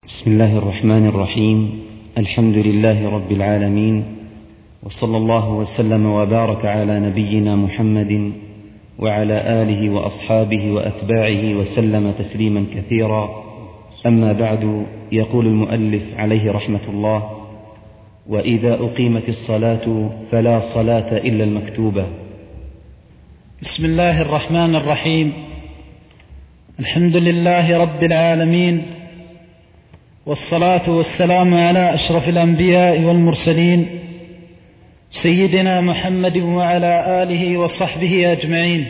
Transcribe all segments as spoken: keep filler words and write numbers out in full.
بسم الله الرحمن الرحيم. الحمد لله رب العالمين، وصلى الله وسلم وبارك على نبينا محمد وعلى آله وأصحابه وأتباعه وسلم تسليما كثيرا. أما بعد، يقول المؤلف عليه رحمة الله: وإذا أقيمت الصلاة فلا صلاة إلا المكتوبة. بسم الله الرحمن الرحيم. الحمد لله رب العالمين، والصلاة والسلام على أشرف الأنبياء والمرسلين سيدنا محمد وعلى آله وصحبه أجمعين.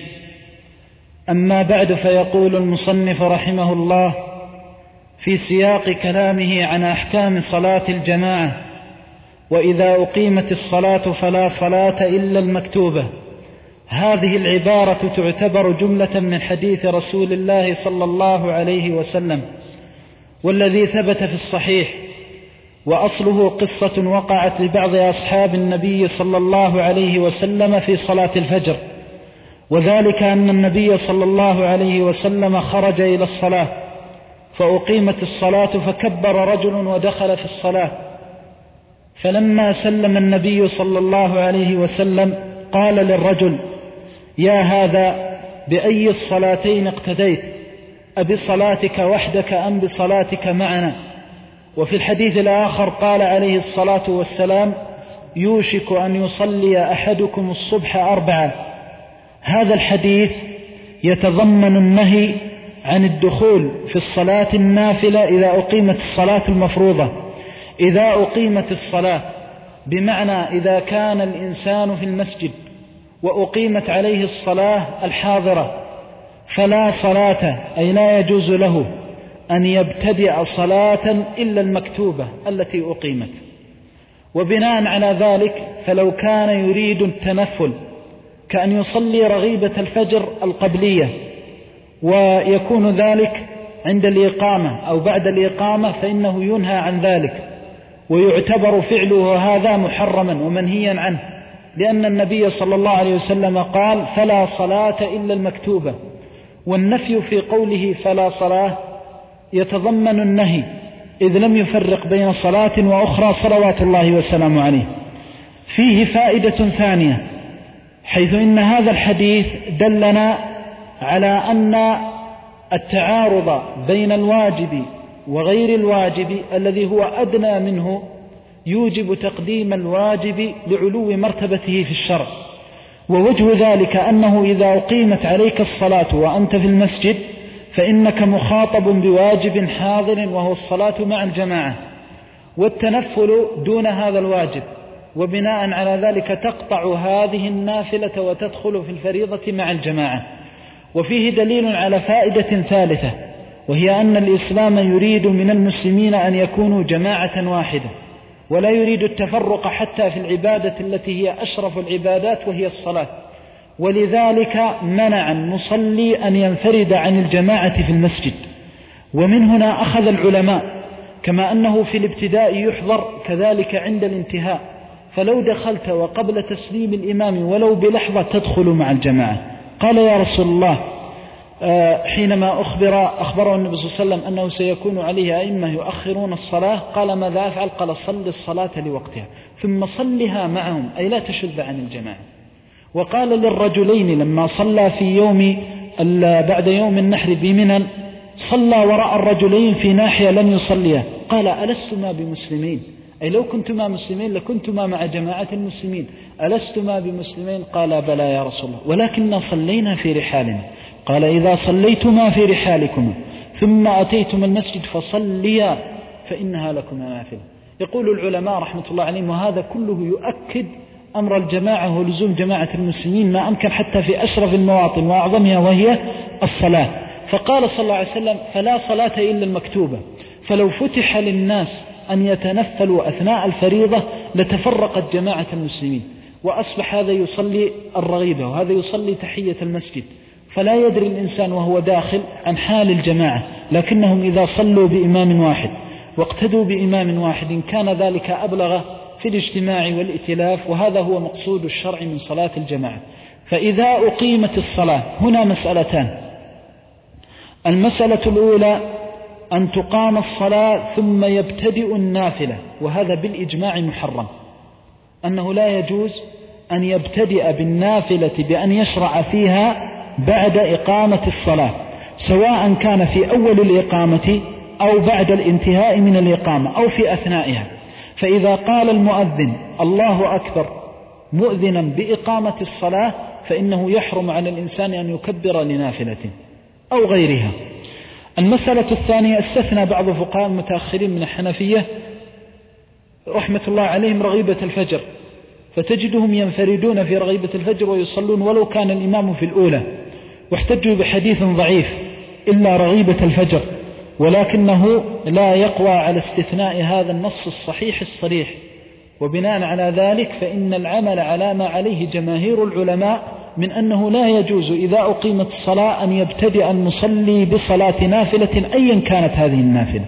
أما بعد، فيقول المصنف رحمه الله في سياق كلامه عن أحكام صلاة الجماعة: وإذا أقيمت الصلاة فلا صلاة إلا المكتوبة. هذه العبارة تعتبر جملة من حديث رسول الله صلى الله عليه وسلم، والذي ثبت في الصحيح، وأصله قصة وقعت لبعض أصحاب النبي صلى الله عليه وسلم في صلاة الفجر، وذلك أن النبي صلى الله عليه وسلم خرج إلى الصلاة فأقيمت الصلاة فكبر رجل ودخل في الصلاة، فلما سلم النبي صلى الله عليه وسلم قال للرجل: يا هذا، بأي الصلاتين اقتديت؟ أبصلاتك وحدك أم بصلاتك معنا؟ وفي الحديث الآخر قال عليه الصلاة والسلام: يوشك أن يصلي أحدكم الصبح أربعة. هذا الحديث يتضمن النهي عن الدخول في الصلاة النافلة إذا أقيمت الصلاة المفروضة. إذا أقيمت الصلاة بمعنى إذا كان الإنسان في المسجد وأقيمت عليه الصلاة الحاضرة فلا صلاة، أي لا يجوز له أن يبتدع صلاة إلا المكتوبة التي أقيمت. وبناء على ذلك، فلو كان يريد التنفل كأن يصلي رغيبة الفجر القبلية ويكون ذلك عند الإقامة أو بعد الإقامة، فإنه ينهى عن ذلك، ويعتبر فعله هذا محرما ومنهيا عنه، لأن النبي صلى الله عليه وسلم قال: فلا صلاة إلا المكتوبة. والنفي في قوله فلا صلاة يتضمن النهي، إذ لم يفرق بين صلاة وأخرى صلوات الله وسلامه عليه. فيه فائدة ثانية، حيث إن هذا الحديث دلنا على أن التعارض بين الواجب وغير الواجب الذي هو أدنى منه يوجب تقديم الواجب لعلو مرتبته في الشرع. ووجه ذلك أنه إذا أقيمت عليك الصلاة وأنت في المسجد فإنك مخاطب بواجب حاضر وهو الصلاة مع الجماعة، والتنفل دون هذا الواجب، وبناء على ذلك تقطع هذه النافلة وتدخل في الفريضة مع الجماعة. وفيه دليل على فائدة ثالثة، وهي أن الإسلام يريد من المسلمين أن يكونوا جماعة واحدة، ولا يريد التفرق حتى في العبادة التي هي أشرف العبادات وهي الصلاة. ولذلك منع المصلي أن ينفرد عن الجماعة في المسجد. ومن هنا أخذ العلماء كما أنه في الابتداء يحضر كذلك عند الانتهاء، فلو دخلت وقبل تسليم الإمام ولو بلحظة تدخل مع الجماعة. قال: يا رسول الله، حينما أخبر أخبره النبي صلى الله عليه وسلم أنه سيكون عليه أئمة يؤخرون الصلاة، قال: ماذا أفعل؟ قال: صل الصلاة لوقتها ثم صلها معهم، أي لا تشذ عن الجماعة. وقال للرجلين لما صلى في يوم بعد يوم النحر بمنى، صلى وراء الرجلين في ناحية لم يصليها، قال: ألستما بمسلمين؟ أي لو كنتما مسلمين لكنتما مع جماعة المسلمين، ألستما بمسلمين؟ قال: بلى يا رسول الله، ولكننا صلينا في رحالنا. قال: إذا صليتما في رحالكما ثم أتيتم المسجد فصليا فإنها لكما نافلة. يقول العلماء رحمة الله عليهم، وهذا كله يؤكد أمر الجماعة ولزوم جماعة المسلمين ما أمكن حتى في أشرف المواطن وأعظمها وهي الصلاة. فقال صلى الله عليه وسلم: فلا صلاة إلا المكتوبة. فلو فتح للناس أن يتنفلوا أثناء الفريضة لتفرقت جماعة المسلمين، وأصبح هذا يصلي الرغيبة وهذا يصلي تحية المسجد، فلا يدري الإنسان وهو داخل عن حال الجماعة. لكنهم إذا صلوا بإمام واحد واقتدوا بإمام واحد كان ذلك أبلغ في الاجتماع والائتلاف، وهذا هو مقصود الشرع من صلاة الجماعة. فإذا أقيمت الصلاة، هنا مسألتان. المسألة الأولى أن تقام الصلاة ثم يبتدئ النافلة، وهذا بالإجماع محرم، أنه لا يجوز أن يبتدئ بالنافلة بأن يشرع فيها بعد إقامة الصلاة، سواء كان في أول الإقامة أو بعد الانتهاء من الإقامة أو في أثنائها. فإذا قال المؤذن الله أكبر مؤذنا بإقامة الصلاة فإنه يحرم على الإنسان أن يكبر لنافلة أو غيرها. المسألة الثانية، استثنى بعض فقهاء المتأخرين من الحنفية رحمة الله عليهم رغيبة الفجر، فتجدهم ينفردون في رغيبة الفجر ويصلون ولو كان الإمام في الأولى، واحتجوا بحديث ضعيف إلا رغيبة الفجر، ولكنه لا يقوى على استثناء هذا النص الصحيح الصريح. وبناء على ذلك فإن العمل على ما عليه جماهير العلماء من أنه لا يجوز إذا أقيمت الصلاة أن يبتدئ المصلي بصلاة نافلة أيا كانت هذه النافلة.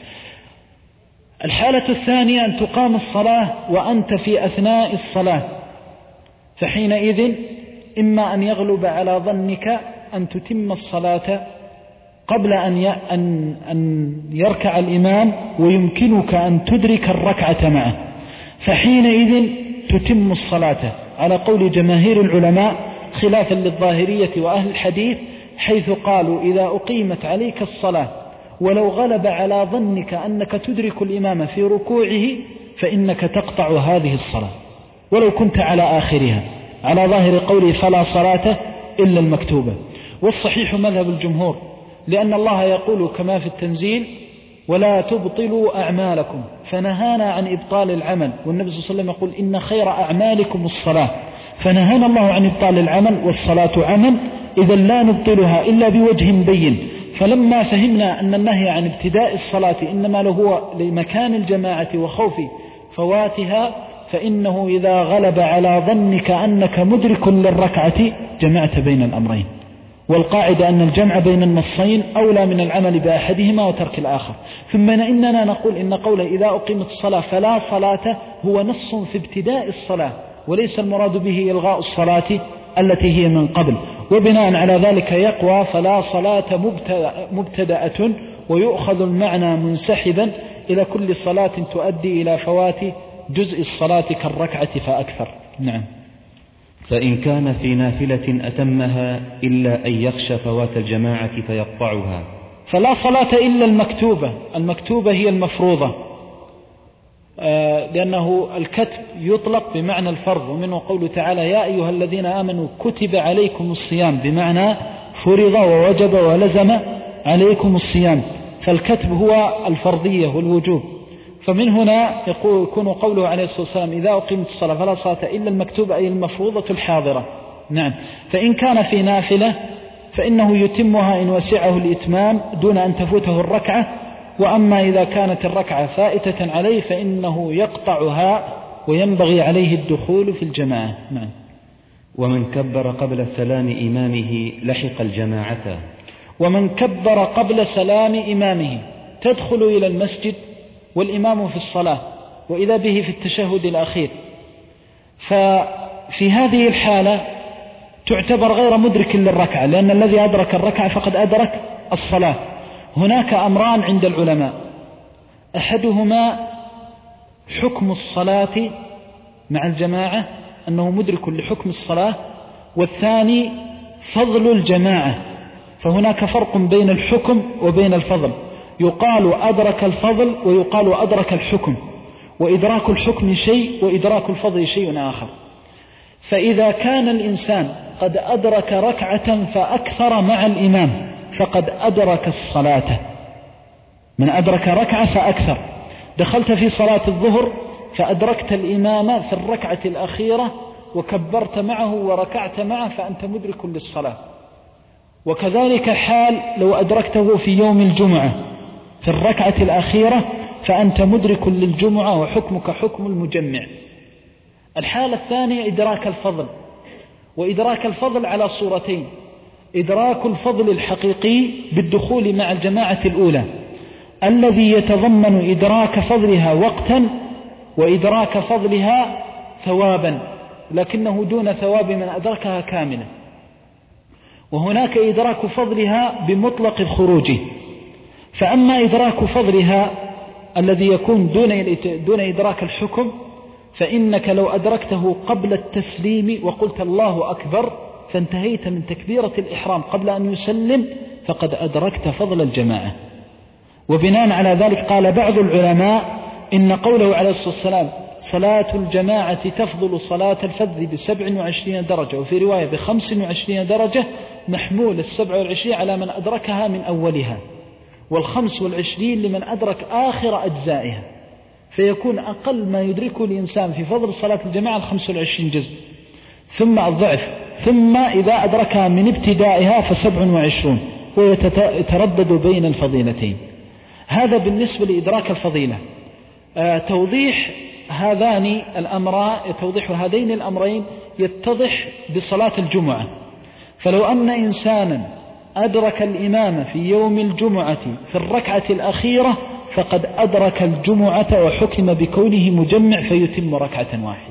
الحالة الثانية أن تقام الصلاة وأنت في أثناء الصلاة، فحينئذ إما أن يغلب على ظنك أن تتم الصلاة قبل أن يركع الإمام ويمكنك أن تدرك الركعة معه، فحينئذ تتم الصلاة على قول جماهير العلماء، خلافا للظاهرية وأهل الحديث، حيث قالوا إذا أقيمت عليك الصلاة ولو غلب على ظنك أنك تدرك الإمام في ركوعه فإنك تقطع هذه الصلاة ولو كنت على آخرها، على ظاهر قوله فلا صلاة إلا المكتوبة. والصحيح مذهب الجمهور، لأن الله يقول كما في التنزيل ولا تبطلوا أعمالكم، فنهانا عن إبطال العمل، والنبي صلى الله عليه وسلم يقول إن خير أعمالكم الصلاة، فنهانا الله عن إبطال العمل، والصلاة عمل، إذا لا نبطلها إلا بوجه بين. فلما فهمنا أن النهي عن ابتداء الصلاة إنما له لمكان الجماعة وخوف فواتها، فإنه إذا غلب على ظنك أنك مدرك للركعة جمعت بين الأمرين. والقاعدة أن الجمع بين النصين أولى من العمل بأحدهما وترك الآخر. ثم إننا نقول إن قوله إذا أقيمت الصلاة فلا صلاة هو نص في ابتداء الصلاة، وليس المراد به إلغاء الصلاة التي هي من قبل. وبناء على ذلك يقوى فلا صلاة مبتدأة، ويؤخذ المعنى منسحبا إلى كل صلاة تؤدي إلى فوات جزء الصلاة كالركعة فأكثر. نعم. فإن كان في نافلة أتمها إلا أن يخشى فوات الجماعة فيقطعها، فلا صلاة إلا المكتوبة. المكتوبة هي المفروضة، آه لأنه الكتب يطلق بمعنى الفرض، ومنه قوله تعالى يا أيها الذين آمنوا كتب عليكم الصيام، بمعنى فرض ووجب ولزم عليكم الصيام، فالكتب هو الفرضية والوجوب. فمن هنا يقول يكون قوله عليه الصلاة والسلام إذا أقيمت الصلاة فلا صلاة إلا المكتوبة، أي المفروضة الحاضرة. نعم. فإن كان في نافلة فإنه يتمها إن وسعه الإتمام دون أن تفوته الركعة، وأما إذا كانت الركعة فائتة عليه فإنه يقطعها وينبغي عليه الدخول في الجماعة. نعم. ومن كبر قبل سلام إمامه لحق الجماعة. ومن كبر قبل سلام إمامه، تدخل إلى المسجد والإمام في الصلاة وإذا به في التشهد الأخير، ففي هذه الحالة تعتبر غير مدرك للركعة، لأن الذي أدرك الركعة فقد أدرك الصلاة. هناك أمران عند العلماء، أحدهما حكم الصلاة مع الجماعة أنه مدرك لحكم الصلاة، والثاني فضل الجماعة. فهناك فرق بين الحكم وبين الفضل، يقال أدرك الفضل ويقال أدرك الحكم، وإدراك الحكم شيء وإدراك الفضل شيء آخر. فإذا كان الإنسان قد أدرك ركعة فأكثر مع الإمام فقد أدرك الصلاة. من أدرك ركعة فأكثر، دخلت في صلاة الظهر فأدركت الإمام في الركعة الأخيرة وكبرت معه وركعت معه فأنت مدرك للصلاة. وكذلك حال لو أدركته في يوم الجمعة في الركعة الأخيرة فأنت مدرك للجمعة وحكمك حكم المجمع. الحالة الثانية إدراك الفضل، وإدراك الفضل على صورتين: إدراك الفضل الحقيقي بالدخول مع الجماعة الأولى الذي يتضمن إدراك فضلها وقتا وإدراك فضلها ثوابا، لكنه دون ثواب من أدركها كاملا. وهناك إدراك فضلها بمطلق الخروج، فأما إدراك فضلها الذي يكون دون دون إدراك الحكم، فإنك لو أدركته قبل التسليم وقلت الله أكبر فانتهيت من تكبيرة الإحرام قبل أن يسلم فقد أدركت فضل الجماعة. وبناء على ذلك قال بعض العلماء إن قوله عليه الصلاة والسلام صلاة الجماعة تفضل صلاة الفذ بسبع وعشرين درجة، وفي رواية بخمس وعشرين درجة، محمول السبع والعشرين على من أدركها من أولها، والخمس والعشرين لمن أدرك آخر أجزائها، فيكون أقل ما يدركه الإنسان في فضل صلاة الجماعة الخمس والعشرين جزء، ثم الضعف، ثم إذا أدركها من ابتدائها فسبع وعشرون، ويتردد بين الفضيلتين. هذا بالنسبة لإدراك الفضيلة. آه توضيح هذان الأمران، توضيح هذين الأمرين يتضح بصلاة الجمعة. فلو أن إنسانا أدرك الإمام في يوم الجمعة في الركعة الأخيرة فقد أدرك الجمعة وحكم بكونه مجمع فيتم ركعة واحدة.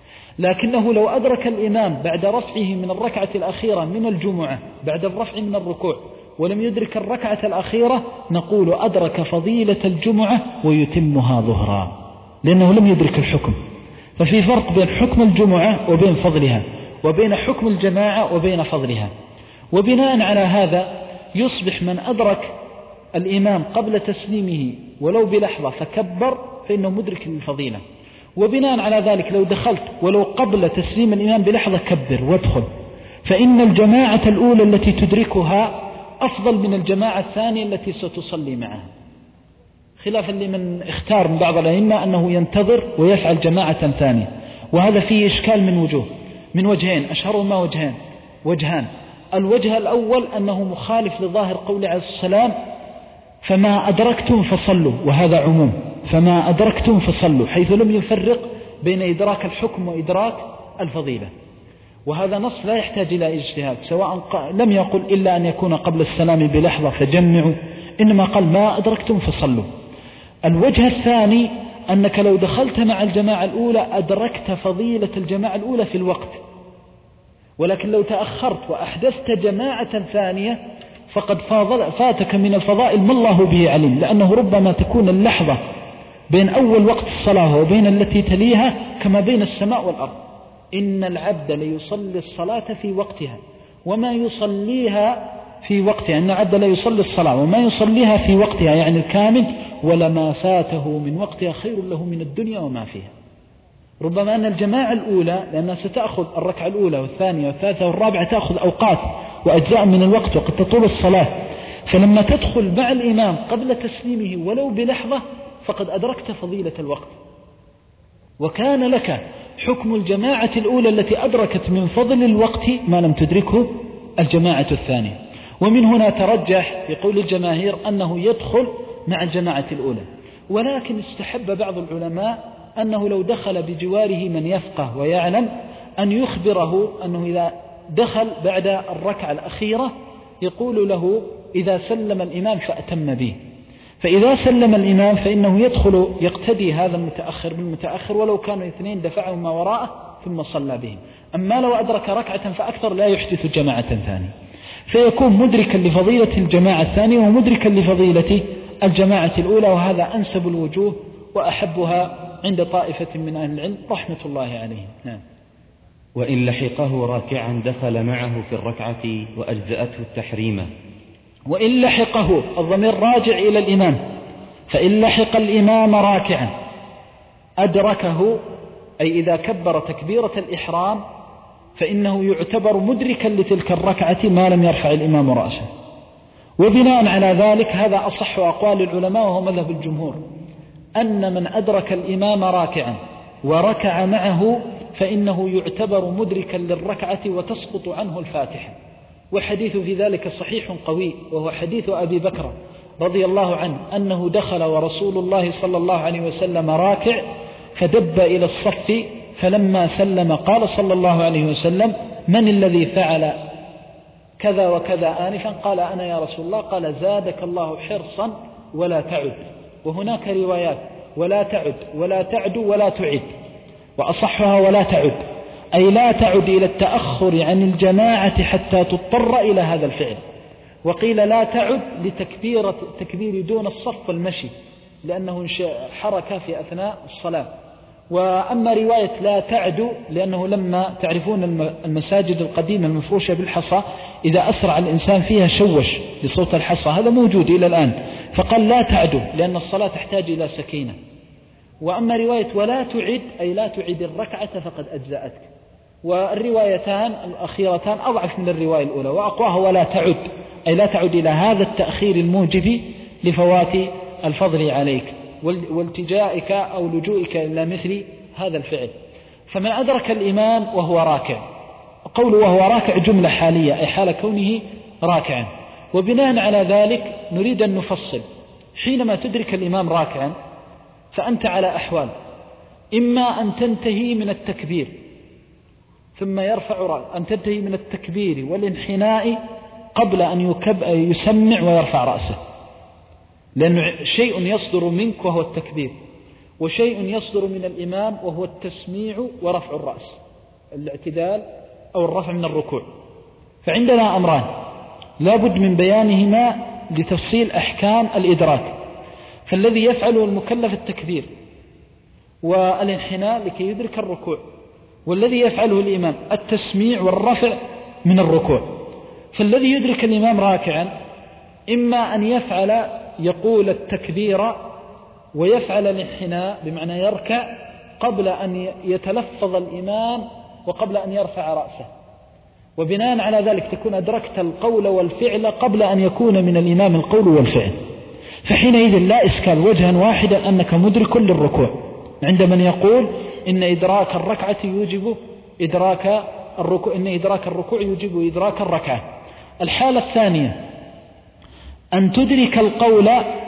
لكنه لو أدرك الإمام بعد رفعه من الركعة الأخيرة من الجمعة بعد الرفع من الركوع ولم يدرك الركعة الأخيرة نقول أدرك فضيلة الجمعة ويتمها ظهرا، لأنه لم يدرك الحكم. ففي فرق بين حكم الجمعة وبين فضلها، وبين حكم الجماعة وبين فضلها. وبناء على هذا يصبح من أدرك الإمام قبل تسليمه ولو بلحظة فكبر فإنه مدرك للفضيلة. وبناء على ذلك لو دخلت ولو قبل تسليم الإمام بلحظة كبر وادخل، فإن الجماعة الأولى التي تدركها أفضل من الجماعة الثانية التي ستصلي معها، خلافا لمن اختار من بعض الأئمة أنه ينتظر ويفعل جماعة ثانية. وهذا فيه إشكال من وجوه، من وجهين، أشهرهما وجهان وجهان الوجه الأول أنه مخالف لظاهر قول عليه السلام فما أدركتم فصلوا، وهذا عموم، فما أدركتم فصلوا، حيث لم يفرق بين إدراك الحكم وإدراك الفضيلة. وهذا نص لا يحتاج إلى اجتهاد، سواء لم يقل إلا أن يكون قبل السلام بلحظة فجمعوا، إنما قال ما أدركتم فصلوا. الوجه الثاني أنك لو دخلت مع الجماعة الأولى أدركت فضيلة الجماعة الأولى في الوقت، ولكن لو تأخرت وأحدثت جماعة ثانية فقد فاتك من الفضائل ما الله به عليم، لأنه ربما تكون اللحظة بين أول وقت الصلاة وبين التي تليها كما بين السماء والأرض. إن العبد ليصلي الصلاة في وقتها وما يصليها في وقتها، إن العبد لا يصلي الصلاة وما يصليها في وقتها يعني الكامل، ولما فاته من وقتها خير له من الدنيا وما فيها. ربما أن الجماعة الأولى لأنها ستأخذ الركعة الأولى والثانية والثالثة والرابعة تأخذ أوقات وأجزاء من الوقت وقد تطول الصلاة، فلما تدخل مع الإمام قبل تسليمه ولو بلحظة فقد أدركت فضيلة الوقت، وكان لك حكم الجماعة الأولى التي أدركت من فضل الوقت ما لم تدركه الجماعة الثانية. ومن هنا ترجح في قول الجماهير أنه يدخل مع الجماعة الأولى، ولكن استحب بعض العلماء أنه لو دخل بجواره من يفقه ويعلم أن يخبره أنه إذا دخل بعد الركعة الأخيرة يقول له إذا سلم الإمام فأتم به، فإذا سلم الإمام فإنه يدخل يقتدي هذا المتأخر بالمتأخر ولو كانوا اثنين دفعهم ما وراءه ثم صلى بهم. أما لو أدرك ركعة فأكثر لا يحدث جماعة ثانية، فيكون مدركا لفضيلة الجماعة الثانية ومدركا لفضيلة الجماعة الأولى، وهذا أنسب الوجوه وأحبها عند طائفة من أهل العلم رحمة الله عليهم. نعم. وإن لحقه راكعا دخل معه في الركعة وأجزأته التحريمة. وإن لحقه الضمير راجع إلى الإمام، فإن لحق الإمام راكعا أدركه أي إذا كبر تكبيرة الإحرام فإنه يعتبر مدركا لتلك الركعة ما لم يرفع الإمام رأسه. وبناء على ذلك هذا أصح أقوال العلماء وهو مذهب الجمهور، أن من أدرك الإمام راكعا وركع معه فإنه يعتبر مدركا للركعة وتسقط عنه الفاتحة. والحديث في ذلك صحيح قوي، وهو حديث أبي بكر رضي الله عنه أنه دخل ورسول الله صلى الله عليه وسلم راكع فدب إلى الصف، فلما سلم قال صلى الله عليه وسلم من الذي فعل كذا وكذا آنفا؟ قال أنا يا رسول الله. قال زادك الله حرصا ولا تعد. وهناك روايات ولا تعد ولا تعد ولا تعد، وأصحها ولا تعد، أي لا تعد إلى التأخر عن الجماعة حتى تضطر إلى هذا الفعل. وقيل لا تعد لتكبيرة التكبير دون الصف والمشي لأنه حركة في أثناء الصلاة. وأما رواية لا تعد لأنه لما تعرفون المساجد القديمة المفروشة بالحصى إذا أسرع الإنسان فيها شوش لصوت الحصى، هذا موجود إلى الآن، فقال لا تعد لأن الصلاة تحتاج إلى سكينة. وأما رواية ولا تعد أي لا تعد الركعة فقد أجزأتك، والروايتان الأخيرتان أضعف من الرواية الأولى، وأقواها ولا تعد أي لا تعد إلى هذا التأخير الموجب لفوات الفضل عليك والتجائك أو لجوئك إلى مثل هذا الفعل. فمن أدرك الإمام وهو راكع، قوله وهو راكع جملة حالية أي حال كونه راكعا، وبناء على ذلك نريد أن نفصل. حينما تدرك الإمام راكعا فأنت على أحوال، إما أن تنتهي من التكبير ثم يرفع رأسه، أن تنتهي من التكبير والانحناء قبل أن يكب يسمع ويرفع رأسه، لأنه شيء يصدر منك وهو التكبير، وشيء يصدر من الإمام وهو التسميع ورفع الرأس، الاعتدال أو الرفع من الركوع. فعندنا أمران لا بد من بيانهما لتفصيل أحكام الإدراك. فالذي يفعله المكلف التكبير والانحناء لكي يدرك الركوع، والذي يفعله الإمام التسميع والرفع من الركوع. فالذي يدرك الإمام راكعا إما أن يفعل يقول التكبير ويفعل الانحناء بمعنى يركع قبل أن يتلفظ الإمام وقبل أن يرفع رأسه، وبناء على ذلك تكون أدركت القول والفعل قبل أن يكون من الإمام القول والفعل. فحينئذ لا إشكال وجها واحدا أنك مدرك للركوع عند من يقول إن إدراك الركعة يوجب إدراك الركوع، إن إدراك الركوع يوجب إدراك الركعة. الحالة الثانية أن تدرك القول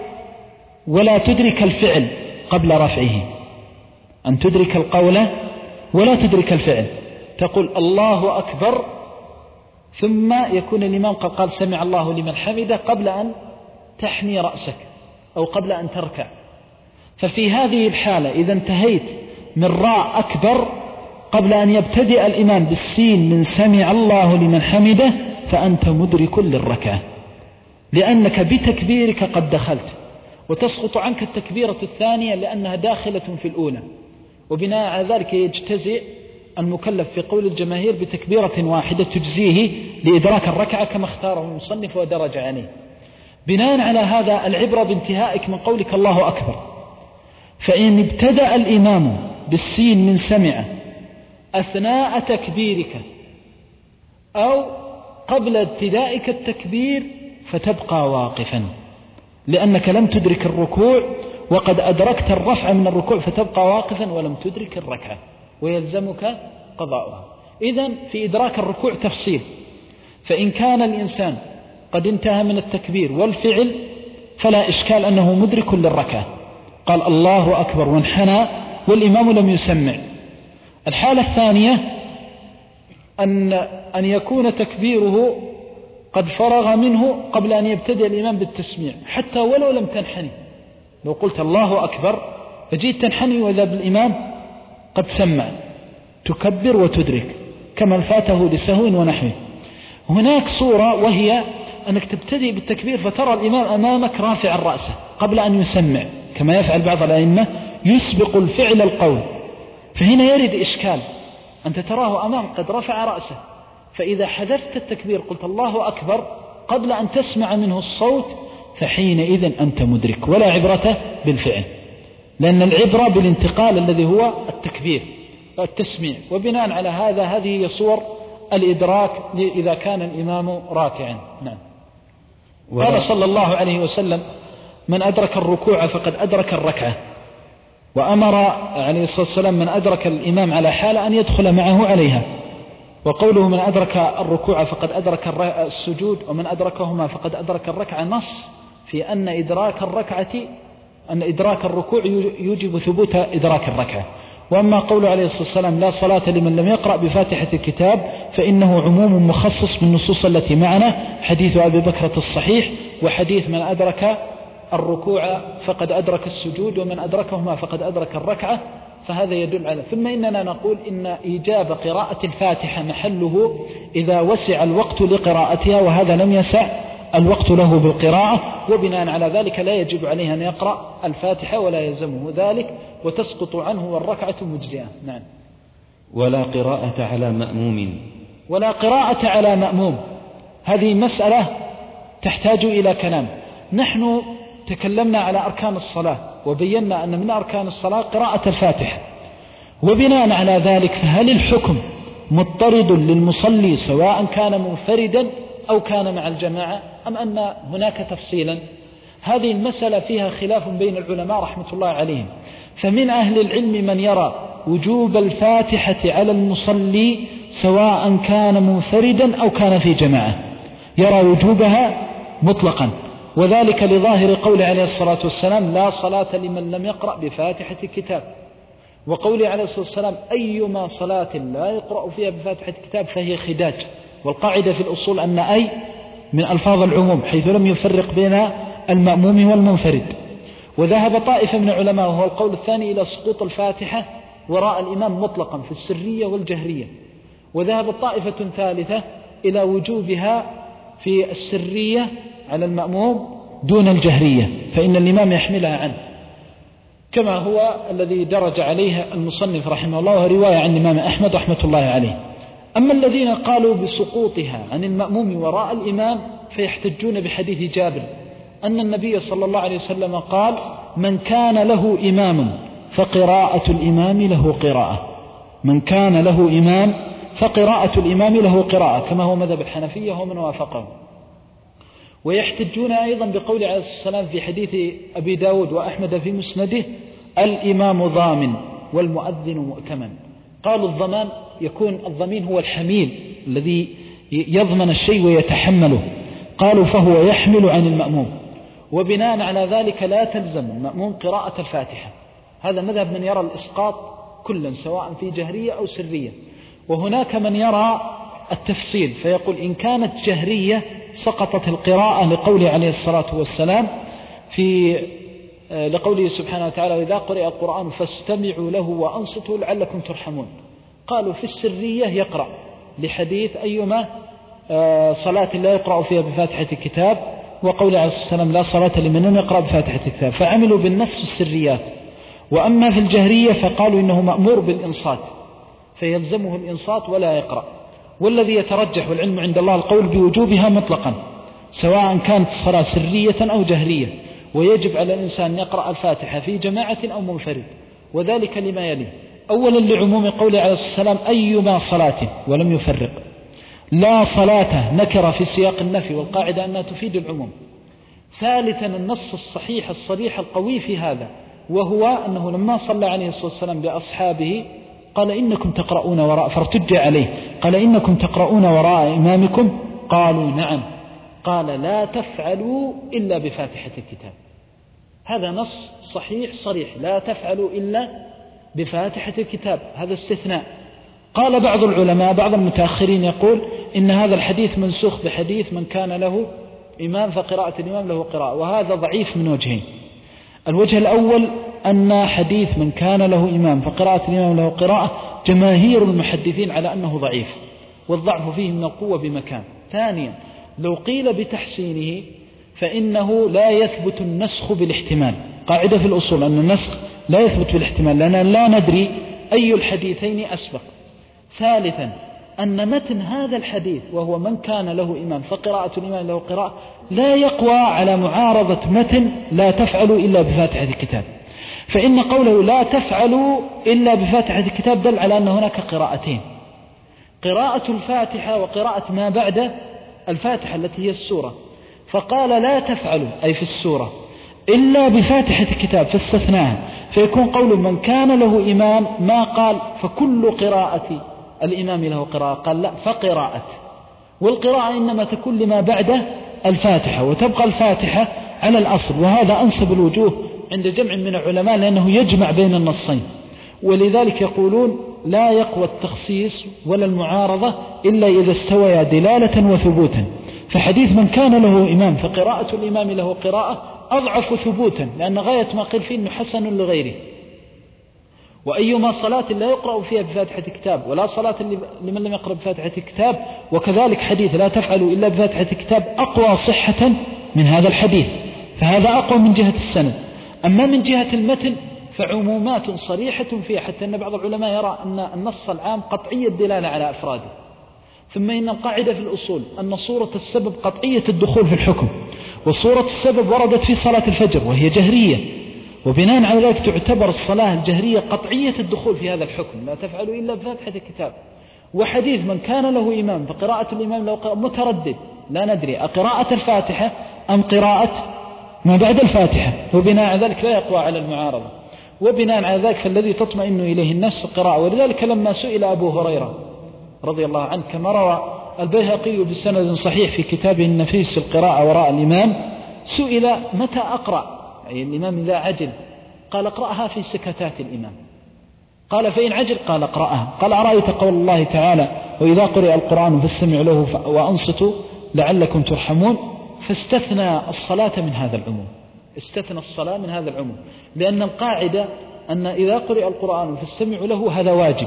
ولا تدرك الفعل قبل رفعه، أن تدرك القول ولا تدرك الفعل، تقول الله أكبر ثم يكون الإمام قد قال سمع الله لمن حمده قبل أن تحني رأسك أو قبل أن تركع. ففي هذه الحالة إذا انتهيت من راء أكبر قبل أن يبتدئ الإمام بالسين من سمع الله لمن حمده فأنت مدرك للركعة، لأنك بتكبيرك قد دخلت، وتسقط عنك التكبيرة الثانية لأنها داخلة في الأولى. وبناء على ذلك يجتزئ المكلف في قول الجماهير بتكبيرة واحدة تجزيه لإدراك الركعة كما اختاره المصنف ودرج عليه. بناء على هذا العبرة بانتهائك من قولك الله أكبر. فإن ابتدأ الإمام بالسين من سمع أثناء تكبيرك أو قبل ابتدائك التكبير فتبقى واقفا، لأنك لم تدرك الركوع وقد أدركت الرفع من الركوع، فتبقى واقفا ولم تدرك الركعة ويلزمك قضاؤها. إذن في إدراك الركوع تفصيل، فإن كان الإنسان قد انتهى من التكبير والفعل فلا إشكال أنه مدرك للركعة، قال الله أكبر وانحنى والإمام لم يسمع. الحالة الثانية أن, أن يكون تكبيره قد فرغ منه قبل أن يبتدئ الإمام بالتسميع حتى ولو لم تنحني. لو قلت الله أكبر فجيت تنحني وإذا بالإمام قد سمع تكبر وتدرك كما فاته لسهو ونحوه. هناك صورة وهي أنك تبتدئ بالتكبير فترى الإمام أمامك رافع الرأس قبل أن يسمع كما يفعل بعض الأئمة، يسبق الفعل القول، فهنا يرد إشكال، أنت تراه أمام قد رفع رأسه، فإذا حذفت التكبير قلت الله أكبر قبل أن تسمع منه الصوت فحينئذ أنت مدرك ولا عبرة بالفعل، لأن العبرة بالانتقال الذي هو التكبير والتسميع. وبناء على هذا هذه هي صور الإدراك إذا كان الإمام راكعا. نعم. قال صلى الله عليه وسلم من أدرك الركوع فقد أدرك الركعة، وأمر عليه الصلاة والسلام من أدرك الإمام على حالة أن يدخل معه عليها. وقوله من أدرك الركوع فقد أدرك السجود ومن أدركهما فقد أدرك الركعة نص في أن إدراك الركعة أن إدراك الركوع يوجب ثبوت إدراك الركعة. وأما قوله عليه الصلاة والسلام لا صلاة لمن لم يقرأ بفاتحة الكتاب فإنه عموم مخصص بالنصوص التي معنا، حديث أبي بكرة الصحيح وحديث من أدرك الركوع فقد أدرك السجود ومن أدركهما فقد أدرك الركعة، فهذا يدل على. ثم إننا نقول إن إيجاب قراءة الفاتحة محله إذا وسع الوقت لقراءتها، وهذا لم يسع الوقت له بالقراءة، وبناء على ذلك لا يجب عليه أن يقرأ الفاتحة ولا يلزمه ذلك، وتسقط عنه والركعة مجزئة. نعم. ولا قراءة على مأموم. ولا قراءة على مأموم، هذه مسألة تحتاج إلى كلام. نحن تكلمنا على أركان الصلاة وبينا أن من أركان الصلاة قراءة الفاتحة، وبناء على ذلك فهل الحكم مضطرد للمصلي سواء كان منفردا أو كان مع الجماعة أم أن هناك تفصيلا؟ هذه المسألة فيها خلاف بين العلماء رحمة الله عليهم. فمن أهل العلم من يرى وجوب الفاتحة على المصلي سواء كان منفردا أو كان في جماعة، يرى وجوبها مطلقا، وذلك لظاهر قول عليه الصلاة والسلام لا صلاة لمن لم يقرأ بفاتحة الكتاب، وقول عليه الصلاة والسلام أيما صلاة لا يقرأ فيها بفاتحة الكتاب فهي خداج. والقاعدة في الأصول أن أي من ألفاظ العموم حيث لم يفرق بين المأموم والمنفرد. وذهب طائفة من العلماء وهو القول الثاني إلى سقوط الفاتحة وراء الإمام مطلقا في السرية والجهرية، وذهب طائفة ثالثة إلى وجوبها في السرية على المأموم دون الجهرية، فإن الإمام يحملها عنه كما هو الذي درج عليه المصنف رحمه الله، ورواية عن الإمام أحمد رحمة الله عليه. أما الذين قالوا بسقوطها عن المأموم وراء الإمام فيحتجون بحديث جابر أن النبي صلى الله عليه وسلم قال من كان له إمام فقراءة الإمام له قراءة، من كان له إمام فقراءة الإمام له قراءة، كما هو مذهب الحنفية ومن وافقه. ويحتجون أيضا بقول عليه الصلاة والسلام في حديث أبي داود وأحمد في مسنده الإمام ضامن والمؤذن مؤتمن. قالوا الضمان يكون الضمين هو الحميل الذي يضمن الشيء ويتحمله، قالوا فهو يحمل عن المأموم، وبناء على ذلك لا تلزم المأموم قراءة الفاتحة. هذا مذهب من يرى الإسقاط كلا سواء في جهرية أو سرية. وهناك من يرى التفصيل فيقول إن كانت جهرية سقطت القراءة لقوله عليه الصلاة والسلام في لقوله سبحانه وتعالى وإذا قرئ القرآن فاستمعوا له وأنصتوا لعلكم ترحمون. قالوا في السرية يقرأ لحديث أيما صلاة لا يقرأ فيها بفاتحة الكتاب، وقول عليه الصلاة والسلام لا صلاة لمن لم يقرأ بفاتحة الكتاب، فعملوا بالنص في السريات. وأما في الجهرية فقالوا إنه مأمور بالإنصات فيلزمه الإنصات ولا يقرأ. والذي يترجح والعلم عند الله القول بوجوبها مطلقا سواء كانت الصلاة سرية أو جهرية، ويجب على الإنسان يقرأ الفاتحة في جماعة أو منفرد، وذلك لما يلي: أولا لعموم قوله عليه الصلاة والسلام أيما صلاة ولم يفرق، لا صلاة نكر في سياق النفي والقاعدة أنها تفيد العموم. ثالثا النص الصحيح الصريح القوي في هذا، وهو أنه لما صلى عليه الصلاة والسلام بأصحابه قال إنكم تقرؤون وراء، فارتج عليه قال إنكم تقرؤون وراء إمامكم؟ قالوا نعم. قال لا تفعلوا إلا بفاتحة الكتاب. هذا نص صحيح صريح، لا تفعلوا إلا بفاتحة الكتاب، هذا استثناء. قال بعض العلماء بعض المتأخرين يقول إن هذا الحديث منسوخ بحديث من كان له إمام فقراءة الإمام له قراءة، وهذا ضعيف من وجهين. الوجه الأول أن حديث من كان له إمام فقراءة الإمام له قراءة جماهير المحدثين على أنه ضعيف، والضعف فيه من القوة بمكان. ثانيا لو قيل بتحسينه فإنه لا يثبت النسخ بالاحتمال. قاعدة في الأصول أن النسخ لا يثبت بالاحتمال لأننا لا ندري أي الحديثين أسبق. ثالثا أن متن هذا الحديث وهو من كان له إمام فقراءة الإمام له قراءة لا يقوى على معارضة متن لا تفعلوا إلا بفاتحة الكتاب، فإن قوله لا تفعلوا إلا بفاتحة الكتاب دل على أن هناك قراءتين: قراءة الفاتحة وقراءة ما بعد الفاتحة التي هي السورة. فقال لا تفعلوا أي في السورة إلا بفاتحة الكتاب فاستثناها، فيكون قول من كان له إمام ما قال فكل قراءة الإمام له قراءة، قال لا فقراءة، والقراءة إنما تكون لما بعد الفاتحة وتبقى الفاتحة على الأصل. وهذا أنسب الوجوه عند جمع من العلماء لأنه يجمع بين النصين، ولذلك يقولون لا يقوى التخصيص ولا المعارضة إلا إذا استويا دلالة وثبوتا. فحديث من كان له إمام فقراءة الإمام له قراءة أضعف ثبوتا، لأن غاية ما قيل فيه أنه حسن لغيره. وأيما صلاة لا يقرأ فيها بفاتحة كتاب ولا صلاة لمن لم يقرأ بفاتحة كتاب، وكذلك حديث لا تفعلوا إلا بفاتحة كتاب أقوى صحة من هذا الحديث، فهذا أقوى من جهة السند. أما من جهة المتن فعمومات صريحة فيها، حتى أن بعض العلماء يرى أن النص العام قطعي الدلالة على أفراده. ثم إن القاعدة في الأصول أن صورة السبب قطعية الدخول في الحكم، وصورة السبب وردت في صلاة الفجر وهي جهرية، وبناء على ذلك تعتبر الصلاة الجهرية قطعية الدخول في هذا الحكم، لا تفعلوا إلا بفاتحة الكتاب. وحديث من كان له إمام فقراءة الإمام له متردد، لا ندري أقراءة الفاتحة أم قراءة ما بعد الفاتحة، وبناء على ذلك لا يقوى على المعارضة، وبناء على ذلك فالذي تطمئن إليه النفس القراءة. ولذلك لما سئل أبو هريرة رضي الله عنه كما روى البيهقي بسند صحيح في كتابه النفيس القراءة وراء الإمام، سئل متى أقرأ أي الإمام إذا عجل؟ قال اقرأها في سكتات الإمام. قال فإن عجل؟ قال اقرأها. قال أرأيت قول الله تعالى وإذا قرئ القرآن فاستمعوا له وأنصتوا لعلكم ترحمون، فاستثنى الصلاة من هذا العموم، استثنى الصلاة من هذا العموم، لأن القاعدة أن إذا قرئ القرآن فاستمعوا له هذا واجب.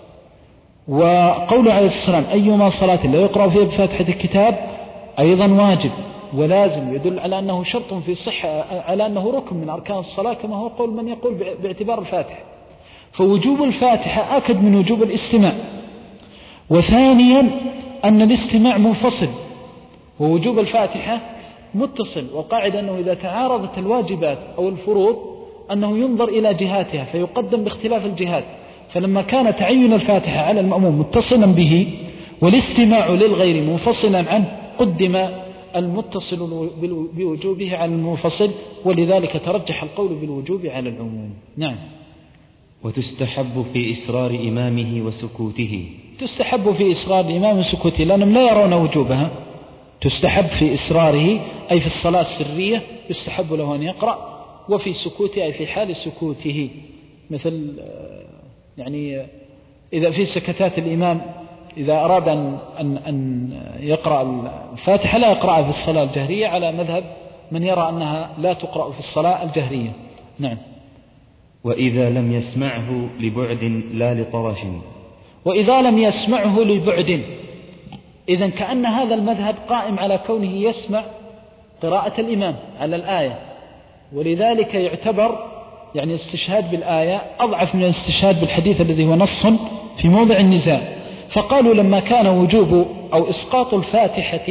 وقول عليه السلام أيما صلاة لا يقرأ فيها بفاتحة الكتاب أيضا واجب ولازم، يدل على أنه شرط في صحة، على أنه ركن من أركان الصلاة، كما هو قول من يقول باعتبار الفاتحة. فوجوب الفاتحة أكد من وجوب الاستماع. وثانيا أن الاستماع منفصل ووجوب الفاتحة متصل، وقاعدة أنه إذا تعارضت الواجبات أو الفروض أنه ينظر إلى جهاتها فيقدم باختلاف الجهات. فلما كان تعين الفاتحة على المأموم متصلا به والاستماع للغير منفصلا عنه قدم المتصل بوجوبه على المنفصل، ولذلك ترجح القول بالوجوب على العموم. نعم. وتستحب في إسرار إمامه وسكوته، تستحب في إسرار الإمام وسكوته لأنهم لا يرون وجوبها. تستحب في إسراره أي في الصلاة السرية يستحب له أن يقرأ، وفي سكوته أي في حال سكوته، مثل يعني إذا في سكتات الإمام إذا أراد أن, أن, أن يقرأ الفاتحة لا يقرأها في الصلاة الجهرية على مذهب من يرى أنها لا تقرأ في الصلاة الجهرية. نعم. وإذا لم يسمعه لبعد لا لطرش، وإذا لم يسمعه لبعد، إذن كأن هذا المذهب قائم على كونه يسمع قراءة الإمام على الآية، ولذلك يعتبر يعني استشهاد بالآية أضعف من الاستشهاد بالحديث الذي هو نص في موضع النزاع. فقالوا لما كان وجوب أو إسقاط الفاتحة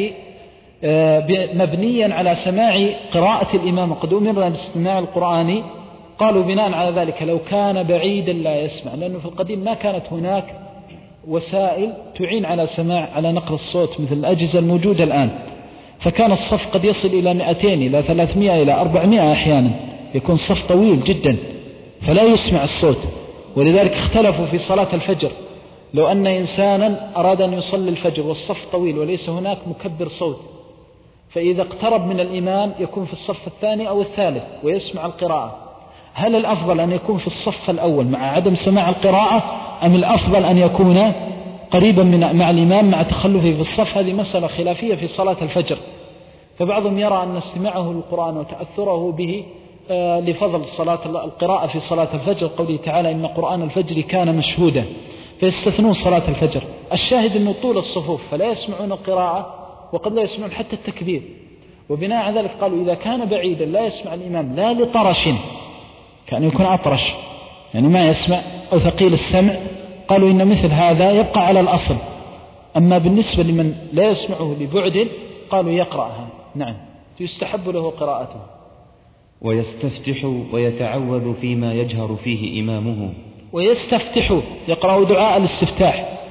مبنيا على سماع قراءة الإمام وقد أمرنا باستماع القرآن، قالوا بناء على ذلك لو كان بعيدا لا يسمع، لأنه في القديم ما كانت هناك وسائل تعين على سماع على نقل الصوت مثل الأجهزة الموجودة الآن، فكان الصف قد يصل إلى مئتين إلى ثلاثمائة إلى أربعمائة أحيانا، يكون صف طويل جدا فلا يسمع الصوت. ولذلك اختلفوا في صلاة الفجر، لو أن إنسانا أراد أن يصلي الفجر والصف طويل وليس هناك مكبر صوت، فإذا اقترب من الإمام يكون في الصف الثاني أو الثالث ويسمع القراءة، هل الأفضل أن يكون في الصف الأول مع عدم سماع القراءة، أم الأفضل أن يكون قريبا من مع الإمام مع تخلفه في الصف؟ هذه مسألة خلافية في صلاة الفجر. فبعضهم يرى أن استماعه للقرآن وتأثره به آه لفضل صلاة القراءة في صلاة الفجر، قوله تعالى إن قرآن الفجر كان مشهودا، فيستثنون صلاة الفجر. الشاهد أنه طول الصفوف فلا يسمعون القراءة وقد لا يسمعون حتى التكبير، وبناء على ذلك قالوا إذا كان بعيدا لا يسمع الإمام لا لطرش، كأن يكون أطرش يعني ما يسمع أو ثقيل السمع، قالوا إن مثل هذا يبقى على الأصل. أما بالنسبة لمن لا يسمعه لبعد قالوا يقرأها. نعم. يستحب له قراءته. ويستفتح ويتعوذ فيما يجهر فيه إمامه، ويستفتح يقرأ دعاء الاستفتاح،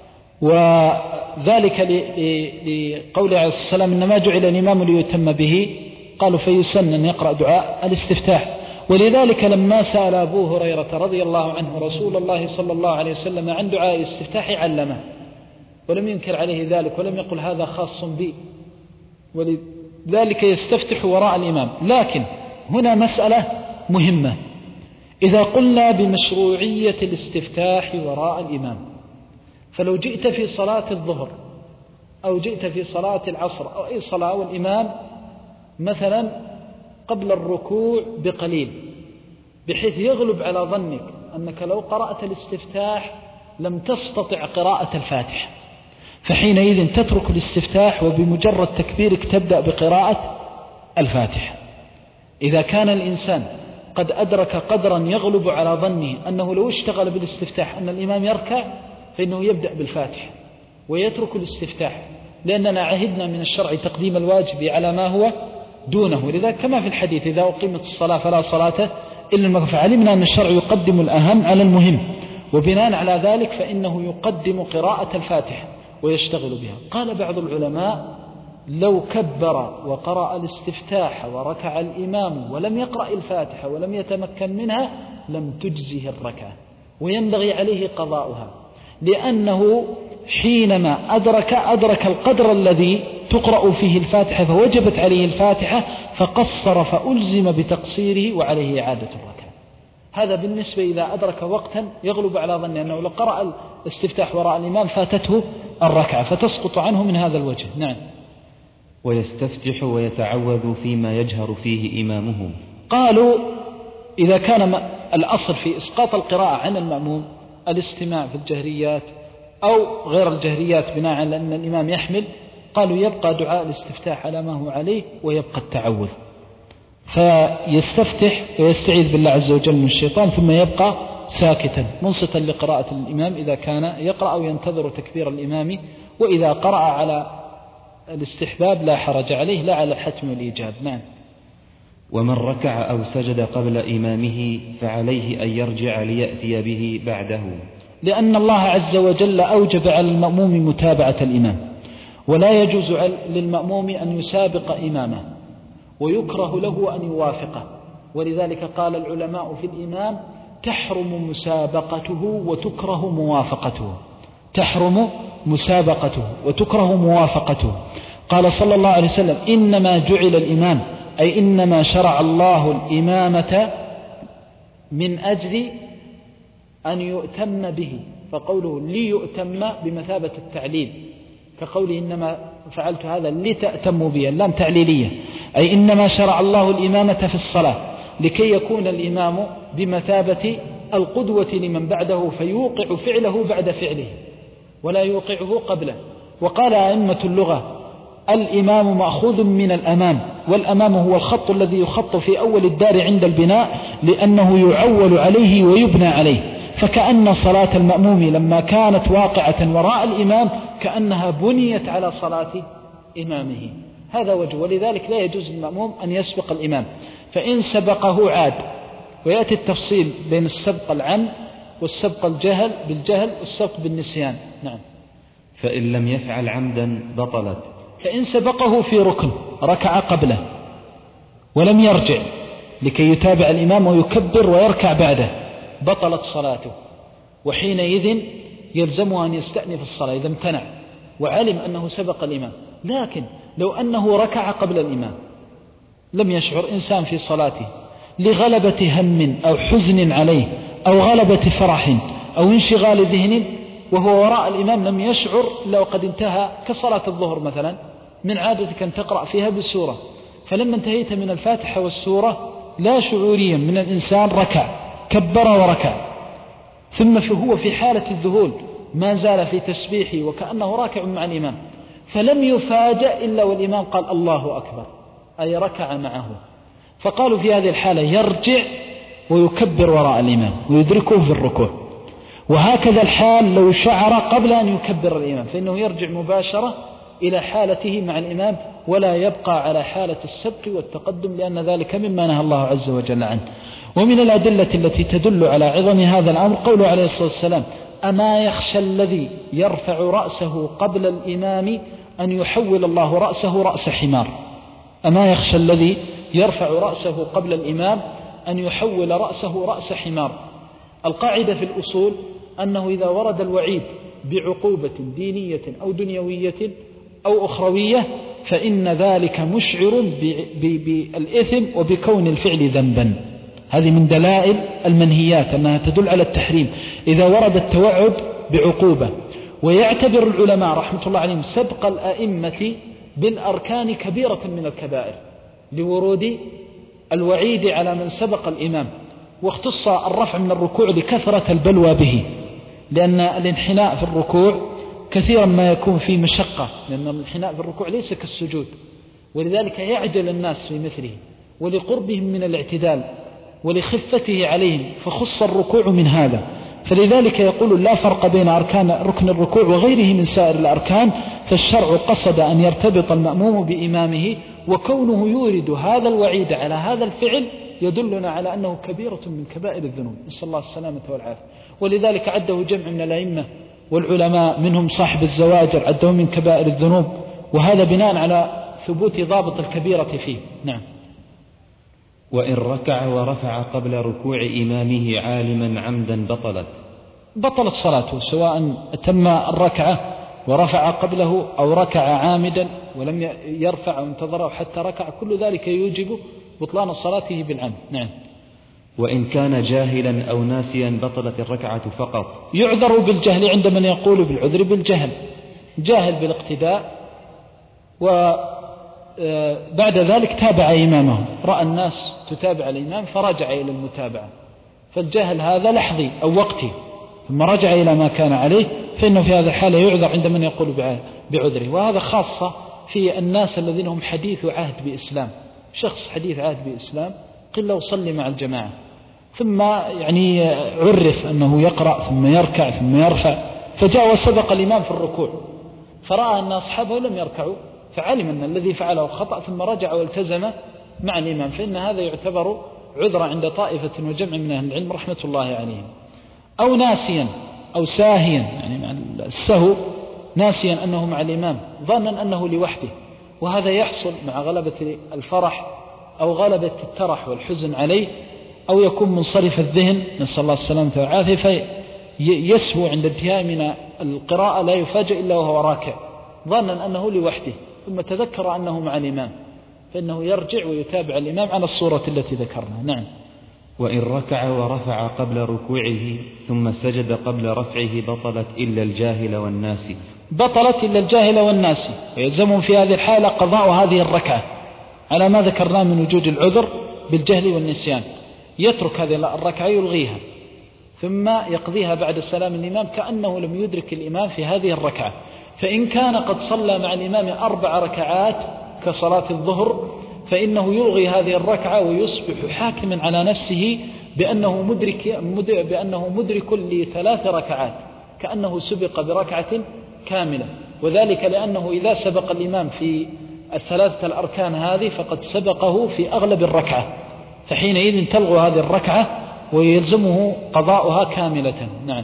وذلك لقول عليه السلام إنما جعل الإمام ليتم به، قالوا فيسن أن يقرأ دعاء الاستفتاح. ولذلك لما سأل أبو هريرة رضي الله عنه رسول الله صلى الله عليه وسلم عن دعاء الاستفتاح علمه ولم ينكر عليه ذلك ولم يقل هذا خاص بي، ولذلك يستفتح وراء الإمام. لكن هنا مسألة مهمة، إذا قلنا بمشروعية الاستفتاح وراء الإمام، فلو جئت في صلاة الظهر أو جئت في صلاة العصر أو أي صلاة والإمام مثلا قبل الركوع بقليل بحيث يغلب على ظنك أنك لو قرأت الاستفتاح لم تستطع قراءة الفاتحة، فحينئذ تترك الاستفتاح وبمجرد تكبيرك تبدأ بقراءة الفاتحة. إذا كان الإنسان قد أدرك قدرا يغلب على ظنه أنه لو اشتغل بالاستفتاح أن الإمام يركع، فإنه يبدأ بالفاتحة ويترك الاستفتاح، لأننا عهدنا من الشرع تقديم الواجب على ما هو دونه. ولذلك كما في الحديث إذا أقيمت الصلاة فلا صلاة إلا المكتوبة، فعلمنا أن الشرع يقدم الأهم على المهم، وبناء على ذلك فإنه يقدم قراءة الفاتحة ويشتغل بها. قال بعض العلماء لو كبر وقرأ الاستفتاح وركع الإمام ولم يقرأ الفاتحة ولم يتمكن منها لم تجزه الركعة وينبغي عليه قضاؤها، لأنه حينما أدرك أدرك القدر الذي تقرأ فيه الفاتحة فوجبت عليه الفاتحة فقصر فألزم بتقصيره وعليه إعادة الركعة. هذا بالنسبة إذا أدرك وقتا يغلب على ظن أنه لو قرأ الاستفتاح وراء الإمام فاتته الركعة فتسقط عنه من هذا الوجه. نعم. ويستفتح ويتعوذ فيما يجهر فيه إمامه. قالوا إذا كان الأصل في إسقاط القراءة عن المأموم الاستماع في الجهريات أو غير الجهريات بناء على أن الإمام يحمل، قالوا يبقى دعاء الاستفتاح على ما هو عليه ويبقى التعوذ، فيستفتح ويستعيذ بالله عز وجل من الشيطان ثم يبقى ساكتا منصتا لقراءة الإمام إذا كان يقرأ أو ينتظر تكبير الإمام، وإذا قرأ على الاستحباب لا حرج عليه لا على الحتم والإيجاب. نعم. ومن ركع أو سجد قبل إمامه فعليه أن يرجع ليأتي به بعده، لأن الله عز وجل أوجب على المأموم متابعة الإمام، ولا يجوز للمأموم أن يسابق إمامه، ويكره له أن يوافقه، ولذلك قال العلماء في الإمام تحرم مسابقته وتكره موافقته، تحرم مسابقته وتكره موافقته. قال صلى الله عليه وسلم إنما جعل الإمام أي إنما شرع الله الإمامة من أجل أن يؤتم به، فقوله ليؤتم بمثابة التعليل، كقوله إنما فعلت هذا لتأتموا به، اللام تعليلية، أي إنما شرع الله الإمامة في الصلاة لكي يكون الإمام بمثابة القدوة لمن بعده فيوقع فعله بعد فعله ولا يوقعه قبله. وقال أئمة اللغة الإمام مأخوذ من الأمام، والأمام هو الخط الذي يخط في أول الدار عند البناء لأنه يعول عليه ويبنى عليه، فكأن صلاة المأموم لما كانت واقعة وراء الإمام كأنها بنيت على صلاة إمامه. هذا وجه، ولذلك لا يجوز للمأموم أن يسبق الإمام، فإن سبقه عاد. ويأتي التفصيل بين السبق العمد والسبق الجهل بالجهل والسبق بالنسيان. نعم. فإن لم يفعل عمدا بطلت، فإن سبقه في ركن ركع قبله ولم يرجع لكي يتابع الإمام ويكبر ويركع بعده بطلت صلاته، وحينئذ يلزمه أن يستأنف الصلاة إذا امتنع وعلم أنه سبق الإمام. لكن لو أنه ركع قبل الإمام لم يشعر إنسان في صلاته لغلبة هم أو حزن عليه أو غلبة فرح أو انشغال ذهن وهو وراء الإمام لم يشعر لو قد انتهى، كصلاة الظهر مثلا من عادتك أن تقرأ فيها بالسورة، فلما انتهيت من الفاتحة والسورة لا شعوريا من الإنسان ركع كبر وركع، ثم فهو في حالة الذهول ما زال في تسبيحه وكأنه راكع مع الإمام، فلم يفاجأ إلا والإمام قال الله أكبر أي ركع معه، فقالوا في هذه الحالة يرجع ويكبر وراء الإمام ويدركه في الركوع. وهكذا الحال لو شعر قبل أن يكبر الإمام فإنه يرجع مباشرة إلى حالته مع الإمام ولا يبقى على حالة السبق والتقدم، لأن ذلك مما نهى الله عز وجل عنه. ومن الأدلة التي تدل على عظم هذا الأمر قوله عليه الصلاة والسلام أما يخشى الذي يرفع رأسه قبل الإمام أن يحول الله رأسه رأس حمار، أما يخشى الذي يرفع رأسه قبل الإمام أن يحول رأسه رأس حمار. القاعدة في الأصول أنه إذا ورد الوعيد بعقوبة دينية أو دنيوية أو أخروية فإن ذلك مشعر بالإثم وبكون الفعل ذنبا. هذه من دلائل المنهيات أنها تدل على التحريم إذا ورد التوعد بعقوبة. ويعتبر العلماء رحمة الله عليهم سبق الأئمة بالأركان كبيرة من الكبائر لورود الوعيد على من سبق الإمام، واختص الرفع من الركوع لكثرة البلوى به، لأن الانحناء في الركوع كثيرا ما يكون فيه مشقة، لأن الانحناء في الركوع ليس كالسجود، ولذلك يعجل الناس في مثله ولقربهم من الاعتدال ولخفته عليهم، فخص الركوع من هذا. فلذلك يقول لا فرق بين أركان ركن الركوع وغيره من سائر الأركان، فالشرع قصد أن يرتبط المأموم بإمامه، وكونه يورد هذا الوعيد على هذا الفعل يدلنا على أنه كبيرة من كبائر الذنوب، نسأل الله السلامة والعافية. ولذلك عده جمع من الأئمة والعلماء منهم صاحب الزواجر عده من كبائر الذنوب، وهذا بناء على ثبوت ضابط الكبيرة فيه. نعم. وإن ركع ورفع قبل ركوع إمامه عالما عمدا بطلت بطلت صلاته، سواء أتم الركعة ورفع قبله أو ركع عامدا ولم يرفع وانتظره حتى ركع، كل ذلك يوجب بطلان صلاته بالعمد. نعم. وإن كان جاهلا أو ناسيا بطلت الركعة فقط. يعذر بالجهل عند من يقول بالعذر بالجهل، جاهل بالاقتداء وبعد ذلك تابع إمامه، رأى الناس تتابع الإمام فرجع إلى المتابعة، فالجهل هذا لحظي أو وقتي ثم رجع إلى ما كان عليه، فإنه في هذا الحالة يعذر عند من يقول بعذره. وهذا خاصة في الناس الذين هم حديث عهد بإسلام، شخص حديث عهد بإسلام قل له صلي مع الجماعة، ثم يعني عرف أنه يقرأ ثم يركع ثم يرفع، فجاء وسبق الإمام في الركوع فرأى أن أصحابه لم يركعوا، فعلم أن الذي فعله خطأ ثم رجع والتزم مع الإمام، فإن هذا يعتبر عذرا عند طائفة وجمع من أهل العلم رحمة الله عليهم. أو ناسيا أو ساهيا، يعني مع السهو ناسيا أنه مع الإمام ظنا أنه لوحده، وهذا يحصل مع غلبة الفرح أو غلبة الترح والحزن عليه، أو يكون منصرف الذهن نسأل الله السلامة والعافية، فيسهو عند انتهاء من القراءة لا يفاجئ إلا وهو راكع ظنا أنه لوحده، ثم تذكر أنه مع الإمام، فإنه يرجع ويتابع الإمام على الصورة التي ذكرنا. نعم. وإن ركع ورفع قبل ركوعه ثم سجد قبل رفعه بطلت إلا الجاهل والناسي. بطلت إلا الجاهل والناسي، ويلزمهم في هذه الحالة قضاء هذه الركعة على ما ذكرناه من وجود العذر بالجهل والنسيان، يترك هذه الركعة يلغيها ثم يقضيها بعد السلام الإمام كأنه لم يدرك الإمام في هذه الركعة. فإن كان قد صلى مع الإمام أربع ركعات كصلاة الظهر فإنه يلغي هذه الركعة ويصبح حاكما على نفسه بأنه مدرك, بأنه مدرك لثلاث ركعات كأنه سبق بركعة كاملة، وذلك لأنه إذا سبق الإمام في الثلاثة الأركان هذه فقد سبقه في أغلب الركعة، فحينئذ تلغى هذه الركعة ويلزمه قضاؤها كاملة. نعم.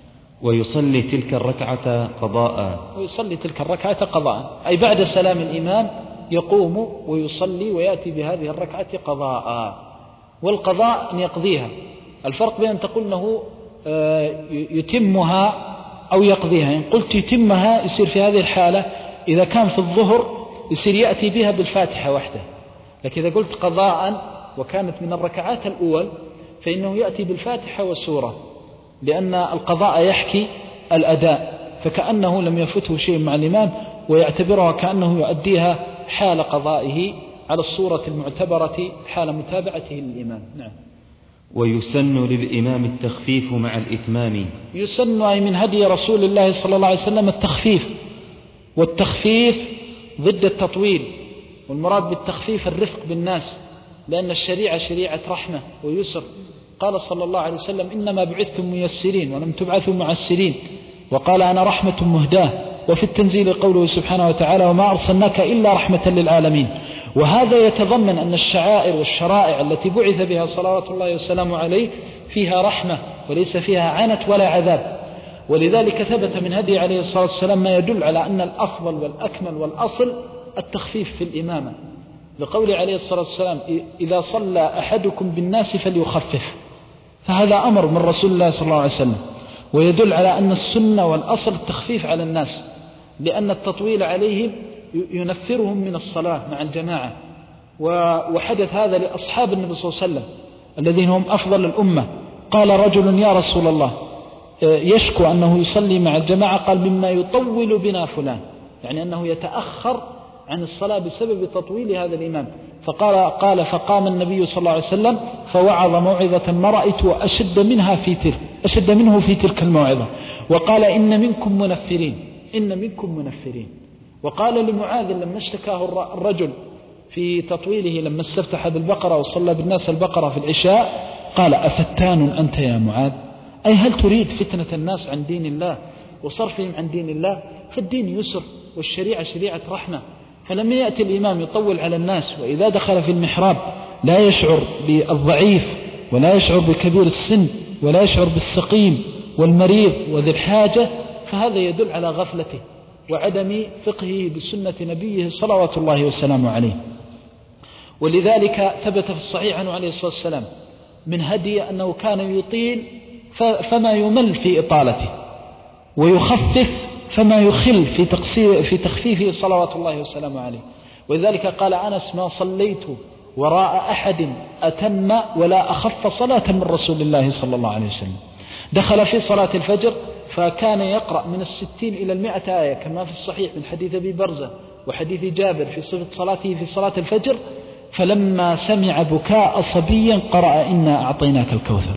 ويصلي تلك الركعة قضاء. ويصلي تلك الركعة قضاء، أي بعد سلام الإمام يقوم ويصلي ويأتي بهذه الركعة قضاء. والقضاء أن يقضيها، الفرق بين أن تقول أنه يتمها أو يقضيها. إن قلت يتمها يصير في هذه الحالة إذا كان في الظهر يصير يأتي بها بالفاتحة وحده، لكن إذا قلت قضاء وكانت من الركعات الأول فإنه يأتي بالفاتحة والسورة، لأن القضاء يحكي الأداء، فكأنه لم يفته شيء مع الإمام ويعتبرها كأنه يؤديها حال قضائه على الصورة المعتبرة حال متابعته للإمام. نعم. ويسن للإمام التخفيف مع الإتمام. يسن أي من هدي رسول الله صلى الله عليه وسلم التخفيف، والتخفيف ضد التطويل، والمراد بالتخفيف الرفق بالناس، لأن الشريعة شريعة رحمة ويسر. قال صلى الله عليه وسلم إنما بعثتم ميسرين ولم تبعثوا معسرين، وقال أنا رحمة مهداة. وفي التنزيل قوله سبحانه وتعالى وما أرسلناك إلا رحمة للعالمين. وهذا يتضمن أن الشعائر والشرائع التي بعث بها صلوات الله وسلامه عليه فيها رحمة وليس فيها عنت ولا عذاب، ولذلك ثبت من هدي عليه الصلاة والسلام ما يدل على أن الأفضل والأكمل والأصل التخفيف في الإمامة، لقول عليه الصلاة والسلام إذا صلى أحدكم بالناس فليخفف، فهذا أمر من رسول الله صلى الله عليه وسلم، ويدل على أن السنة والأصل التخفيف على الناس، لأن التطويل عليهم ينفرهم من الصلاة مع الجماعة. وحدث هذا لأصحاب النبي صلى الله عليه وسلم الذين هم أفضل الأمة. قال رجل يا رسول الله يشكو أنه يصلي مع الجماعة، قال مما يطول بنا فلان، يعني أنه يتأخر عن الصلاة بسبب تطويل هذا الإمام، فقال قال فقام النبي صلى الله عليه وسلم فوعظ موعظة ما رأيت أشد منها في تلك أشد منه في تلك الموعظة، وقال إن منكم منفرين إن منكم منفرين. وقال لمعاذ لما اشتكاه الرجل في تطويله لما استفتح بالبقرة وصلى بالناس البقرة في العشاء، قال أفتان أنت يا معاذ؟ أي هل تريد فتنة الناس عن دين الله وصرفهم عن دين الله؟ فالدين يسر والشريعة شريعة رحمة. فلما يأتي الإمام يطول على الناس، وإذا دخل في المحراب لا يشعر بالضعيف ولا يشعر بكبير السن ولا يشعر بالسقيم والمريض وذي الحاجة، فهذا يدل على غفلته وعدم فقهه بسنة نبيه صلوات الله وسلامه عليه. ولذلك ثبت في الصحيح عنه عليه الصلاة والسلام من هدي أنه كان يطيل فما يمل في إطالته، ويخفف فما يخل في تقصير في تخفيفه صلوات الله وسلامه عليه. ولذلك قال أنس ما صليت وراء أحد أتم ولا أخف صلاة من رسول الله صلى الله عليه وسلم. دخل في صلاة الفجر فكان يقرأ من الستين إلى المئة آية كما في الصحيح من حديث أبي برزة وحديث جابر في صفة صلاته في صلاة الفجر. فلما سمع بكاء صبيا قرأ إنا أعطيناك الكوثر،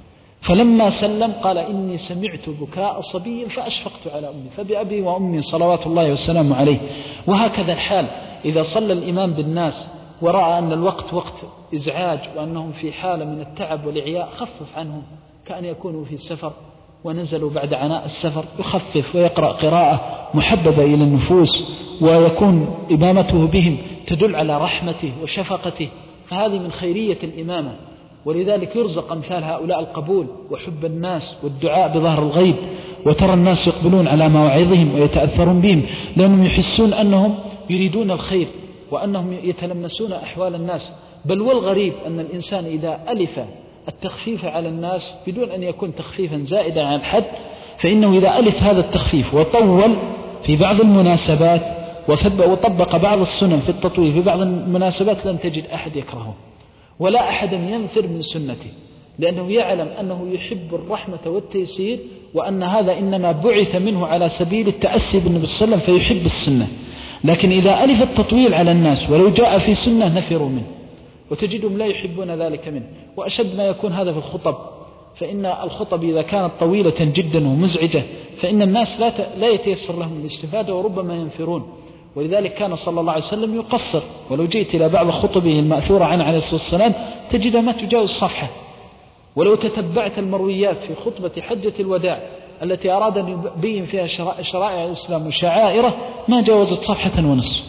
فلما سلم قال إني سمعت بكاء صبي فأشفقت على أمي، فبأبي وأمي صلوات الله والسلام عليه. وهكذا الحال إذا صلى الإمام بالناس ورأى أن الوقت وقت إزعاج وأنهم في حالة من التعب والإعياء خفف عنهم، كأن يكونوا في سفر ونزلوا بعد عناء السفر، يخفف ويقرأ قراءة محببة إلى النفوس، ويكون إمامته بهم تدل على رحمته وشفقته. فهذه من خيرية الإمامة، ولذلك يرزق أمثال هؤلاء القبول وحب الناس والدعاء بظهر الغيب، وترى الناس يقبلون على مواعظهم ويتأثرون بهم لأنهم يحسون أنهم يريدون الخير وأنهم يتلمسون أحوال الناس. بل والغريب أن الإنسان إذا ألف التخفيف على الناس بدون أن يكون تخفيفا زائدا عن الحد، فإنه إذا ألف هذا التخفيف وطول في بعض المناسبات وطبق بعض السنن في التطويل في بعض المناسبات لن تجد أحد يكرهه ولا أحدا ينفر من سنته، لأنه يعلم أنه يحب الرحمة والتيسير، وأن هذا إنما بعث منه على سبيل التأسي بالنبي صلى الله عليه وسلم فيحب السنة. لكن إذا ألف التطويل على الناس ولو جاء في سنة نفروا منه، وتجدهم لا يحبون ذلك منه. وأشد ما يكون هذا في الخطب، فإن الخطب إذا كانت طويلة جدا ومزعجة فإن الناس لا لا يتيسر لهم الاستفادة وربما ينفرون. ولذلك كان صلى الله عليه وسلم يقصر، ولو جئت إلى بعض خطبه المأثورة عنه عليه الصلاة والسلام تجد ما تجاوز صفحة. ولو تتبعت المرويات في خطبة حجة الوداع التي أراد أن يبين فيها شرائع الإسلام وشعائره ما جاوزت صفحة ونصف.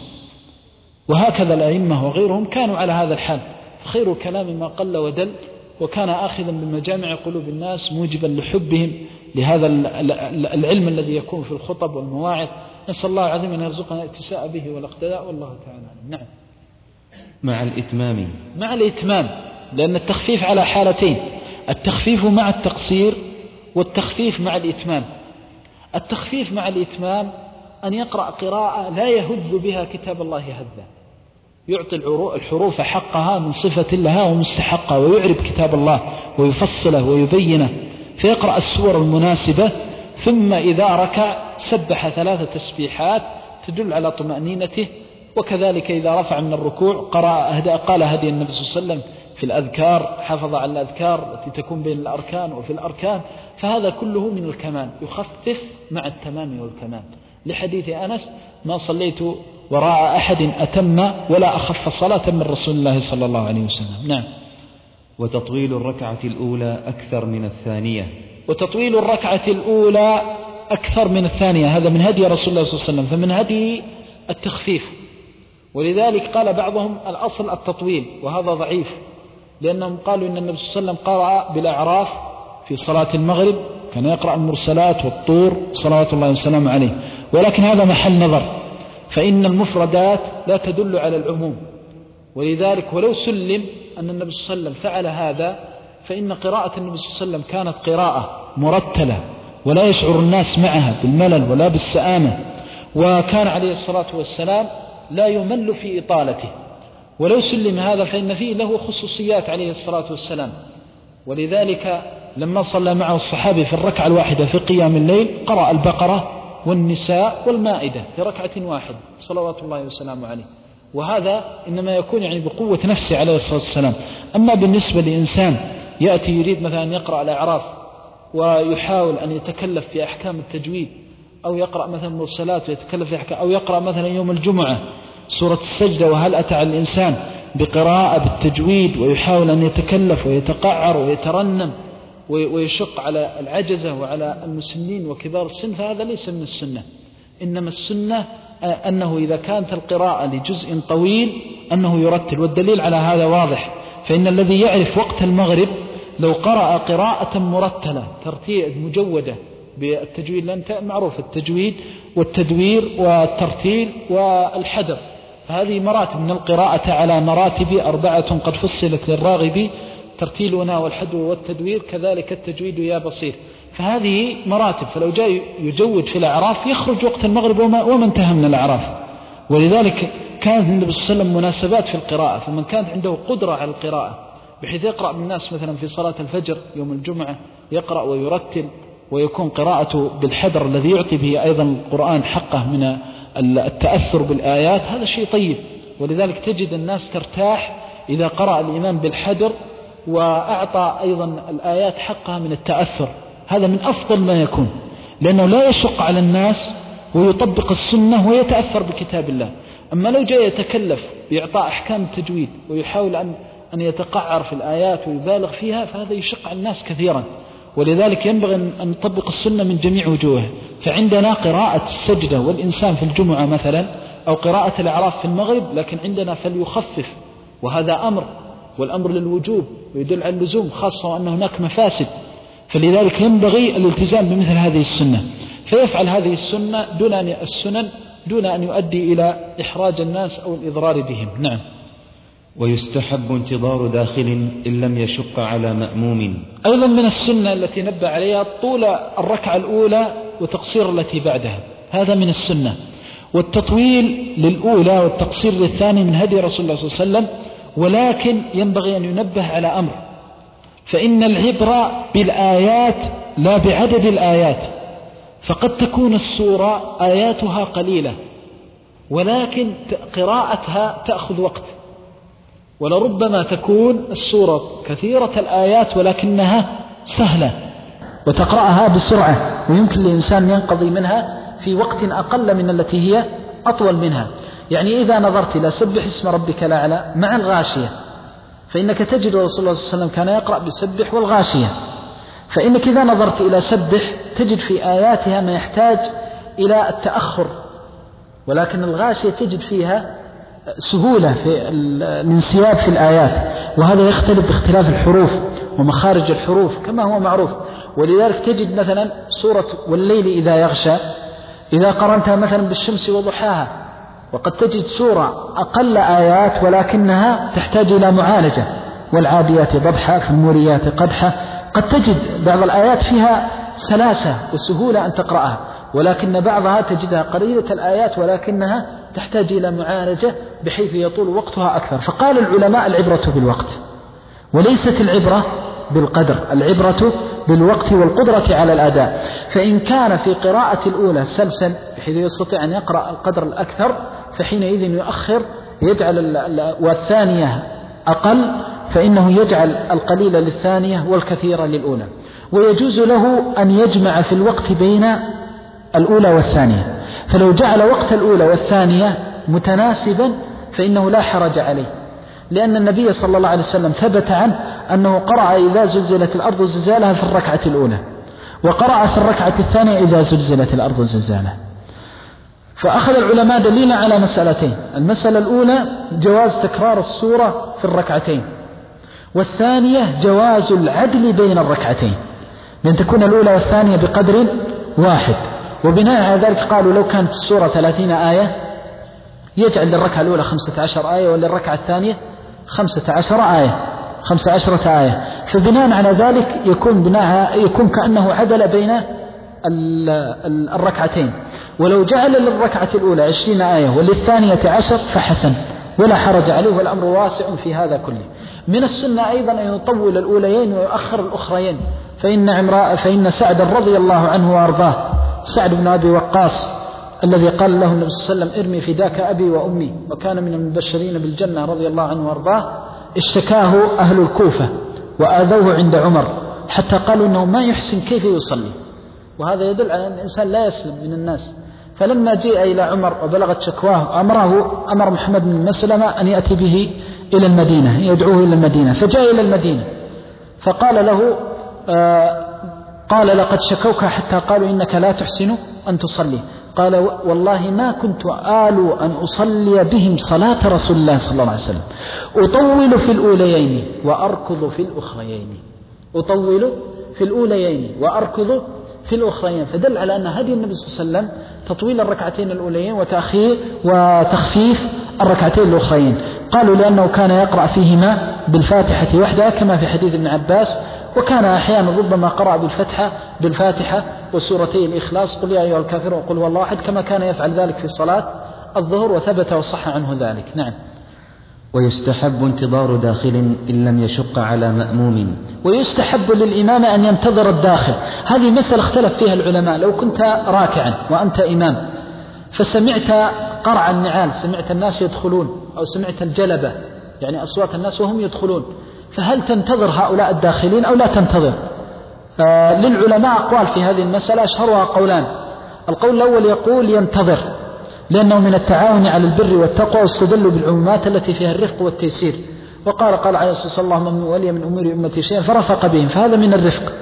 وهكذا الأئمة وغيرهم كانوا على هذا الحال، خير كلام ما قل ودل، وكان آخذا بمجامع قلوب الناس موجبا لحبهم لهذا العلم الذي يكون في الخطب والمواعظ. نسأل الله العظيم أن يرزقنا الاتساء به والاقتداء، والله تعالى نعم. مع الإتمام مع الإتمام، لأن التخفيف على حالتين: التخفيف مع التقصير والتخفيف مع الإتمام. التخفيف مع الإتمام أن يقرأ قراءة لا يهذ بها كتاب الله هذا، يعطي الحروف حقها من صفة لها ومستحقها، ويعرب كتاب الله ويفصله ويبينه، فيقرأ السور المناسبة. ثم إذا ركع سبح ثلاث تسبيحات تدل على طمأنينته. وكذلك إذا رفع من الركوع قرأ قال هدي النبي صلى الله عليه وسلم في الأذكار، حافظ على الأذكار التي تكون بين الأركان وفي الأركان. فهذا كله من الكمال، يخفف مع التمام والكمال، لحديث أنس ما صليت وراء أحد أتم ولا أخف صلاة من رسول الله صلى الله عليه وسلم. نعم. وتطويل الركعة الأولى أكثر من الثانية. وتطويل الركعة الأولى أكثر من الثانية، هذا من هدي رسول الله صلى الله عليه وسلم، فمن هدي التخفيف. ولذلك قال بعضهم الأصل التطويل، وهذا ضعيف، لأنهم قالوا إن النبي صلى الله عليه وسلم قرأ بالأعراف في صلاة المغرب، كان يقرأ المرسلات والطور صلوات الله وسلامه عليه. ولكن هذا محل نظر، فإن المفردات لا تدل على العموم. ولذلك ولو سلم أن النبي صلى الله عليه وسلم فعل هذا، فإن قراءة النبي صلى الله عليه وسلم كانت قراءة مرتلة ولا يشعر الناس معها بالملل ولا بالسآمة، وكان عليه الصلاة والسلام لا يمل في إطالته. ولو سلم هذا فإن فيه له خصوصيات عليه الصلاة والسلام. ولذلك لما صلى معه الصحابي في الركعة الواحدة في قيام الليل قرأ البقرة والنساء والمائدة في ركعة واحدة صلوات الله وسلامه عليه. وهذا إنما يكون يعني بقوة نفسه عليه الصلاة والسلام. أما بالنسبة لإنسان يأتي يريد مثلا يقرأ الأعراف ويحاول أن يتكلف في أحكام التجويد، أو يقرأ مثلا مرسلات ويتكلف في أحكام، أو يقرأ مثلا يوم الجمعة سورة السجدة وهل أتى على الإنسان بقراءة بالتجويد ويحاول أن يتكلف ويتقعر ويترنم ويشق على العجزة وعلى المسنين وكبار السن، فهذا ليس من السنة. إنما السنة أنه إذا كانت القراءة لجزء طويل أنه يرتل، والدليل على هذا واضح. فإن الذي يعرف وقت المغرب لو قرأ قراءة مرتلة ترتيل مجودة بالتجويد، لأن معروف التجويد والتدوير والترتيل والحذر، فهذه مراتب من القراءة على مراتب أربعة قد فصلت للراغب، ترتيلنا والحذر والتدوير كذلك التجويد يا بصير. فهذه مراتب، فلو جاء يجود في الأعراف يخرج وقت المغرب وما, وما انتهى من الأعراف. ولذلك كانت النبي صلى الله عليه وسلم مناسبات في القراءة، فمن كانت عنده قدرة على القراءة بحيث يقرأ بالناس مثلا في صلاة الفجر يوم الجمعة يقرأ ويرتل ويكون قراءته بالحذر الذي يعطي به أيضا القرآن حقه من التأثر بالآيات، هذا شيء طيب. ولذلك تجد الناس ترتاح إذا قرأ الإمام بالحذر وأعطى أيضا الآيات حقها من التأثر، هذا من أفضل ما يكون، لأنه لا يشق على الناس ويطبق السنة ويتأثر بكتاب الله. أما لو جاء يتكلف بإعطاء أحكام التجويد ويحاول أن أن يتقعر في الآيات ويبالغ فيها، فهذا يشق على الناس كثيرا. ولذلك ينبغي أن نطبق السنة من جميع وجوهها. فعندنا قراءة السجدة والإنسان في الجمعة مثلا، أو قراءة الأعراف في المغرب، لكن عندنا فليخفف، وهذا أمر، والأمر للوجوب ويدل على اللزوم، خاصة وأن هناك مفاسد. فلذلك ينبغي الالتزام بمثل هذه السنة، فيفعل هذه السنة دون أن السنن دون أن يؤدي إلى إحراج الناس أو الإضرار بهم. نعم. ويستحب انتظار داخل إن لم يشق على مأموم. أيضا من السنة التي نبه عليها طول الركعة الأولى وتقصير التي بعدها، هذا من السنة. والتطويل للأولى والتقصير للثاني من هدي رسول الله صلى الله عليه وسلم. ولكن ينبغي أن ينبه على أمر، فإن العبرة بالآيات لا بعدد الآيات، فقد تكون السورة آياتها قليلة ولكن قراءتها تأخذ وقت، ولربما تكون السورة كثيرة الآيات ولكنها سهلة وتقرأها بسرعة، ويمكن للإنسان ينقضي منها في وقت أقل من التي هي أطول منها. يعني إذا نظرت إلى سبح اسم ربك الأعلى مع الغاشية، فإنك تجد رسول الله صلى الله عليه وسلم كان يقرأ بسبح والغاشية، فإنك إذا نظرت إلى سبح تجد في آياتها ما يحتاج إلى التأخر، ولكن الغاشية تجد فيها سهولة في الانسياب في الآيات، وهذا يختلف باختلاف الحروف ومخارج الحروف كما هو معروف. ولذلك تجد مثلا سورة والليل إذا يغشى إذا قرنتها مثلا بالشمس وضحاها، وقد تجد سورة أقل آيات ولكنها تحتاج إلى معالجة، والعاديات ضبحا فالموريات قدحا، قد تجد بعض الآيات فيها سلاسة وسهولة أن تقرأها، ولكن بعضها تجدها قليلة الآيات ولكنها تحتاج إلى معالجة بحيث يطول وقتها أكثر. فقال العلماء العبرة بالوقت وليست العبرة بالقدر، العبرة بالوقت والقدرة على الأداء. فإن كان في قراءة الأولى سلسل بحيث يستطيع أن يقرأ القدر الأكثر فحينئذ يؤخر يجعل، والثانية أقل فإنه يجعل القليل للثانية والكثير للأولى. ويجوز له أن يجمع في الوقت بين الأولى والثانية، فلو جعل وقت الأولى والثانية متناسبا فإنه لا حرج عليه، لأن النبي صلى الله عليه وسلم ثبت عنه أنه قرأ إذا زلزلت الأرض زلزالها في الركعة الأولى، وقرأ في الركعة الثانية إذا زلزلت الأرض زلزالها. فأخذ العلماء دليلا على مسألتين: المسألة الأولى جواز تكرار السورة في الركعتين، والثانية جواز العدل بين الركعتين، لأن تكون الأولى والثانية بقدر واحد. وبناء على ذلك قالوا لو كانت السورة ثلاثين آية يجعل للركعة الأولى خمسة عشر آية وللركعة الثانية خمسة عشر آية خمسة عشرة آية، فبناء على ذلك يكون بناء يكون كأنه عدل بين الركعتين. ولو جعل للركعة الأولى عشرين آية وللثانية عشر فحسن ولا حرج عليه، والأمر واسع في هذا كله. من السنة أيضا أن يطول الأوليين ويؤخر الأخرين، فإن عمراء فإن سعد رضي الله عنه وأرضاه، سعد بن أبي وقاص الذي قال له النبي صلى الله عليه وسلم ارمي فداك أبي وأمي، وكان من المبشرين بالجنة رضي الله عنه وارضاه، اشتكاه أهل الكوفة وآذوه عند عمر حتى قالوا إنه ما يحسن كيف يصلي، وهذا يدل على أن الإنسان لا يسلم من الناس. فلما جاء إلى عمر وبلغت شكواه أمره أمر محمد بن مسلمة أن يأتي به إلى المدينة، يدعوه إلى المدينة، فجاء إلى المدينة فقال له آه قال لقد شكوك حتى قالوا إنك لا تحسن أن تصلي. قال والله ما كنت آل أن أصلي بهم صلاة رسول الله صلى الله عليه وسلم، أطول في الأوليين وأركض في الأخريين، أطول في الأوليين وأركض في الأخرين. فدل على أن هدي النبي صلى الله عليه وسلم تطويل الركعتين الأوليين وتأخير وتخفيف الركعتين الأخرين. قالوا لأنه كان يقرأ فيهما بالفاتحة وحدها كما في حديث ابن عباس، وكان أحيانا ربما قرأ بالفتحة بالفاتحة وسورتي الإخلاص قل يا أيها الكافرون وقل هو الله أحد، كما كان يفعل ذلك في صلاة الظهر، وثبت وصح عنه ذلك. نعم. ويستحب انتظار داخل إن لم يشق على مأموم. ويستحب للإمام أن ينتظر الداخل. هذه مسألة اختلف فيها العلماء. لو كنت راكعا وأنت إمام فسمعت قرع النعال، سمعت الناس يدخلون، أو سمعت الجلبة يعني أصوات الناس وهم يدخلون، فهل تنتظر هؤلاء الداخلين أو لا تنتظر؟ آه للعلماء أقوال في هذه المسألة، أشهرها قولان. القول الأول يقول ينتظر، لأنه من التعاون على البر والتقوى، واستدلوا بالعمومات التي فيها الرفق والتيسير، وقال قال عليه الصلاة والسلام اللهم من ولي من أمور أمتي شيئا فرفق بهم، فهذا من الرفق.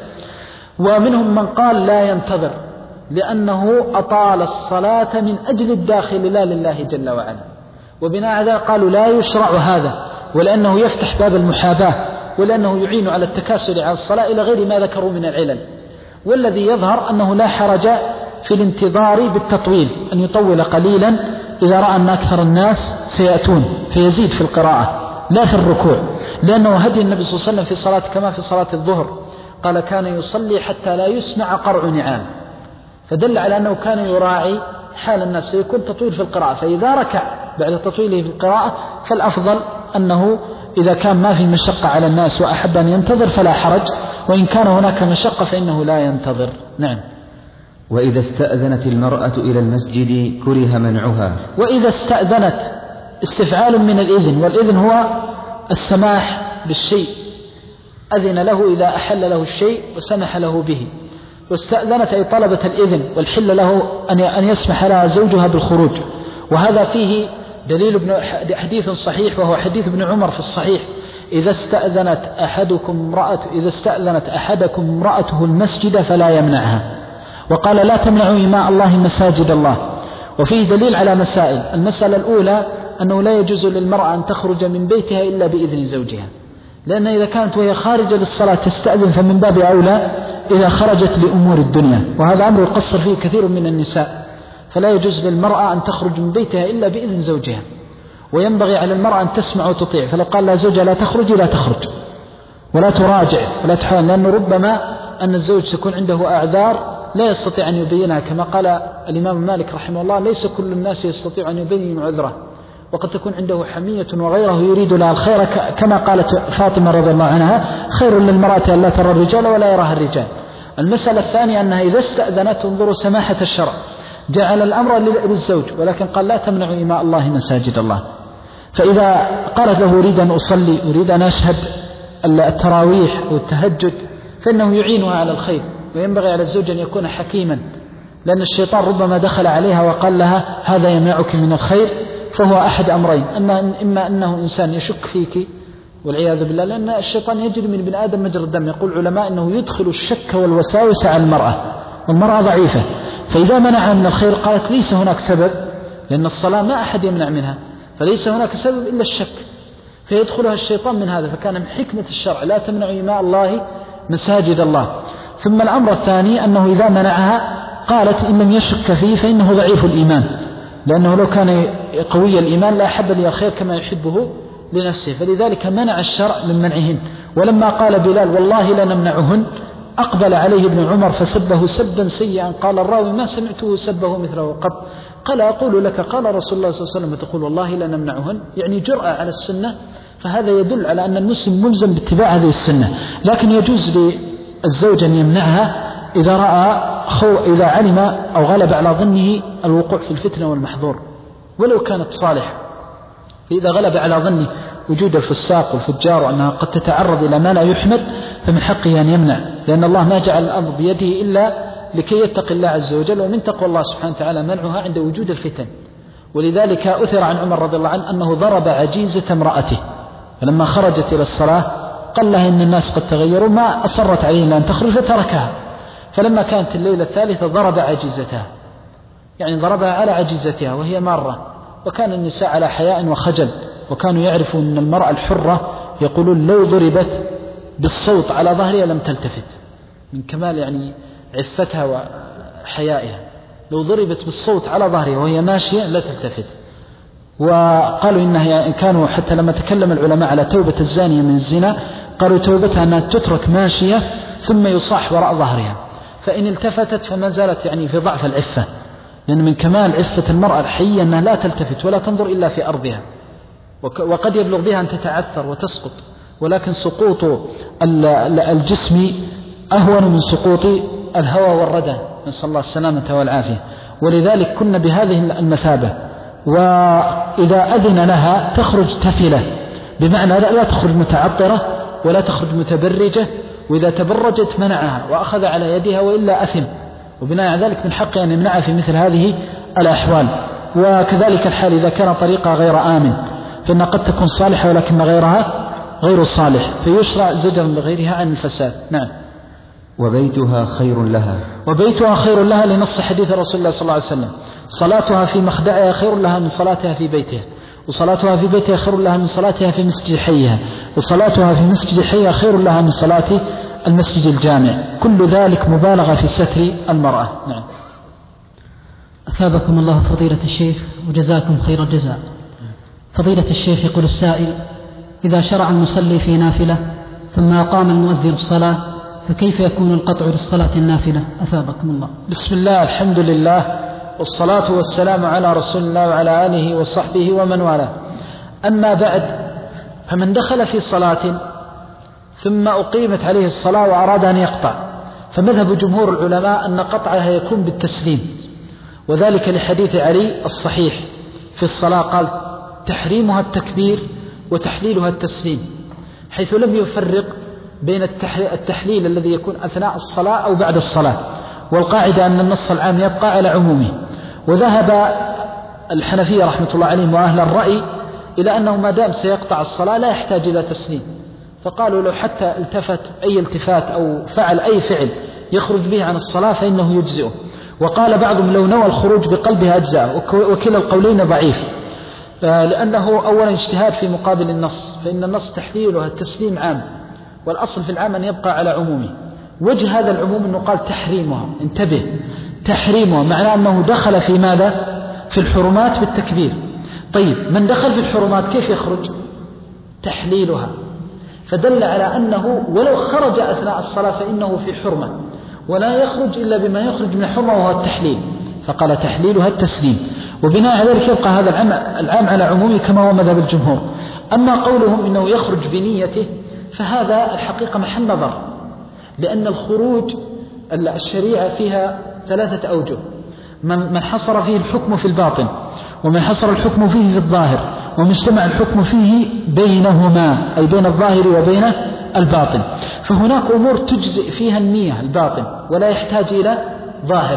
ومنهم من قال لا ينتظر، لأنه أطال الصلاة من أجل الداخل لا لله جل وعلا، وبناء على ذلك قالوا لا يشرع هذا، ولأنه يفتح باب المحاباة، ولأنه يعين على التكاسل على الصلاة إلى غير ما ذكروا من العلل. والذي يظهر أنه لا حرج في الانتظار بالتطويل، أن يطول قليلا إذا رأى أن أكثر الناس سيأتون فيزيد في القراءة لا في الركوع، لأنه هدي النبي صلى الله عليه وسلم في صلاة كما في صلاة الظهر قال كان يصلي حتى لا يسمع قرع نعال، فدل على أنه كان يراعي حال الناس، فيكون تطويل في القراءة. فإذا ركع بعد تطويله في القراءة فالأفضل أنه إذا كان ما في مشقة على الناس وأحب أن ينتظر فلا حرج، وإن كان هناك مشقة فإنه لا ينتظر. نعم. وإذا استأذنت المرأة إلى المسجد كره منعها. وإذا استأذنت استفعال من الإذن، والإذن هو السماح بالشيء، أذن له إذا أحل له الشيء وسمح له به. واستأذنت أي طلبت الإذن، والحل له أن يسمح لها زوجها بالخروج. وهذا فيه دليل ابن حديث صحيح، وهو حديث ابن عمر في الصحيح إذا استأذنت أحدكم امرأة إذا استأذنت أحدكم امرأته المسجد فلا يمنعها. وقال لا تمنعوا إماء الله مساجد الله. وفيه دليل على مسائل. المسألة الأولى أنه لا يجوز للمرأة أن تخرج من بيتها إلا بإذن زوجها، لأن إذا كانت وهي خارجة للصلاة تستأذن فمن باب أولى إذا خرجت لأمور الدنيا، وهذا أمر يقصر فيه كثير من النساء، فلا يجوز للمرأة أن تخرج من بيتها إلا بإذن زوجها. وينبغي على المرأة أن تسمع وتطيع، فلو قال لا زوجها لا تخرج لا تخرج ولا تراجع ولا تحاول، لأنه ربما أن الزوج تكون عنده أعذار لا يستطيع أن يبينها، كما قال الإمام مالك رحمه الله ليس كل الناس يستطيع أن يبين عذره، وقد تكون عنده حمية وغيره يريد لها الخير، كما قالت فاطمة رضي الله عنها خير للمرأة أن لا ترى الرجال ولا يراها الرجال. المسألة الثانية أنها إذا استأذنت انظروا سماحة الشرع، جعل الأمر للزوج، ولكن قال لا تمنعوا إماء الله مساجد الله. فإذا قالت له أريد أن أصلي أريد أن أشهد التراويح والتهجد فإنه يعينها على الخير. وينبغي على الزوج أن يكون حكيما، لأن الشيطان ربما دخل عليها وقال لها هذا يمنعك من الخير، فهو أحد أمرين، أما إما أنه إنسان يشك فيك والعياذ بالله، لأن الشيطان يجري من ابن آدم مجرى الدم. يقول العلماء أنه يدخل الشك والوساوس على المرأة، والمرأة ضعيفة، فإذا منعها من الخير قالت ليس هناك سبب، لأن الصلاة ما أحد يمنع منها، فليس هناك سبب إلا الشك، فيدخلها الشيطان من هذا. فكان من حكمة الشرع لا تمنعوا إماء الله مساجد الله. ثم الأمر الثاني أنه إذا منعها قالت إن لم يشك فيه فإنه ضعيف الإيمان، لأنه لو كان قوي الإيمان لا أحب لي الخير كما يحبه لنفسه، فلذلك منع الشرع من منعهن. ولما قال بلال والله لنمنعهن أقبل عليه ابن عمر فسبه سبا سيئا، قال الراوي ما سمعته سبه مثله قط، قال أقول لك قال رسول الله صلى الله عليه وسلم تقول والله لنمنعهن، يعني جرأة على السنة. فهذا يدل على أن المسلم ملزم باتباع هذه السنة، لكن يجوز للزوج أن يمنعها إذا رأى إذا علم أو غلب على ظنه الوقوع في الفتنة والمحظور ولو كانت صالحة، فإذا غلب على ظنه وجود الفساق والفجار وأنها قد تتعرض إلى ما لا يحمد فمن حقه أن يمنع، لأن الله ما جعل الأمر بيده إلا لكي يتقي الله عز وجل، ومن تقوى الله سبحانه وتعالى منعها عند وجود الفتن. ولذلك أثر عن عمر رضي الله عنه أنه ضرب عجيزة امرأته، فلما خرجت إلى الصلاة قال لها إن الناس قد تغيروا، ما أصرت عليه إلا أن تخرج فتركها، فلما كانت الليلة الثالثة ضرب عجيزتها، يعني ضربها على عجيزتها وهي مارة. وكان النساء على حياء وخجل، وكانوا يعرفوا أن المرأة الحرة يقولون لو ضربت بالصوت على ظهرها لم تلتفت، من كمال يعني عفتها وحيائها، لو ضربت بالصوت على ظهرها وهي ماشية لا تلتفت. وقالوا إنها كانوا حتى لما تكلم العلماء على توبة الزانية من الزنا قالوا توبتها أنها تترك ماشية ثم يصاح وراء ظهرها، فإن التفتت فما زالت يعني في ضعف العفة، لأن من كمال عفة المرأة الحية أنها لا تلتفت ولا تنظر إلا في أرضها، وقد يبلغ بها أن تتعثر وتسقط، ولكن سقوط الجسم أهون من سقوط الهوى والردى، نسأل الله السلامة والعافية. ولذلك كنا بهذه المثابة، وإذا أذن لها تخرج تفلة، بمعنى لا تخرج متعطرة ولا تخرج متبرجة، وإذا تبرجت منعها وأخذ على يدها وإلا أثم، وبناء على ذلك من حقه أن يمنعها في مثل هذه الأحوال. وكذلك الحال إذا كان طريقها غير آمن، فإنها قد تكون صالحة ولكن غيرها غير صالح، فيشرع زجرا لغيرها عن الفساد. نعم. وبيتها خير لها، وبيتها خير لها لنص حديث رسول الله صلى الله عليه وسلم: صلاتها في مخدعها خير لها من صلاتها في بيتها، وصلاتها في بيتها خير لها من صلاتها في مسجد حيها، وصلاتها في مسجد حيها خير لها من صلاة المسجد الجامع. كل ذلك مبالغة في ستر المرأة. نعم. أثابكم الله فضيلة الشيخ وجزاكم خير الجزاء. فضيلة الشيخ يقول السائل: إذا شرع المصلي في نافلة ثم أقام المؤذن الصلاة فكيف يكون القطع للصلاة النافلة؟ أثابكم الله. بسم الله، الحمد لله، والصلاة والسلام على رسول الله وعلى آله وصحبه ومن والاه. أما بعد، فمن دخل في صلاة ثم أقيمت عليه الصلاة وأراد أن يقطع، فمذهب جمهور العلماء أن قطعها يكون بالتسليم، وذلك لحديث علي الصحيح في الصلاة قال: تحريمها التكبير وتحليلها التسليم، حيث لم يفرق بين التحليل الذي يكون أثناء الصلاة أو بعد الصلاة، والقاعدة أن النص العام يبقى على عمومه. وذهب الحنفية رحمة الله عليهم وأهل الرأي إلى أنه ما دام سيقطع الصلاة لا يحتاج إلى تسليم، فقالوا لو حتى التفت أي التفات أو فعل أي فعل يخرج به عن الصلاة فإنه يجزئه. وقال بعضهم لو نوى الخروج بقلبه أجزاء، وكلا القولين ضعيف، لأنه أولا اجتهاد في مقابل النص، فإن النص تحليلها التسليم عام، والأصل في العام أن يبقى على عمومه. وجه هذا العموم أنه قال تحريمها، انتبه، تحريمها معناه أنه دخل في ماذا؟ في الحرمات بالتكبير. طيب، من دخل في الحرمات كيف يخرج؟ تحليلها، فدل على أنه ولو خرج أثناء الصلاة فإنه في حرمة، ولا يخرج إلا بما يخرج من الحرمة وهو التحليل، فقال تحليلها التسليم. وبناء على ذلك يبقى هذا العام, العام على عمومه كما هو مذهب الجمهور. أما قولهم إنه يخرج بنيته فهذا الحقيقة محل نظر، لأن الخروج الشريعة فيها ثلاثة أوجه: من حصر فيه الحكم في الباطن، ومن حصر الحكم فيه في الظاهر، ومن اجتمع الحكم فيه بينهما، أي بين الظاهر وبين الباطن. فهناك أمور تجزئ فيها النية الباطن ولا يحتاج إلى ظاهر،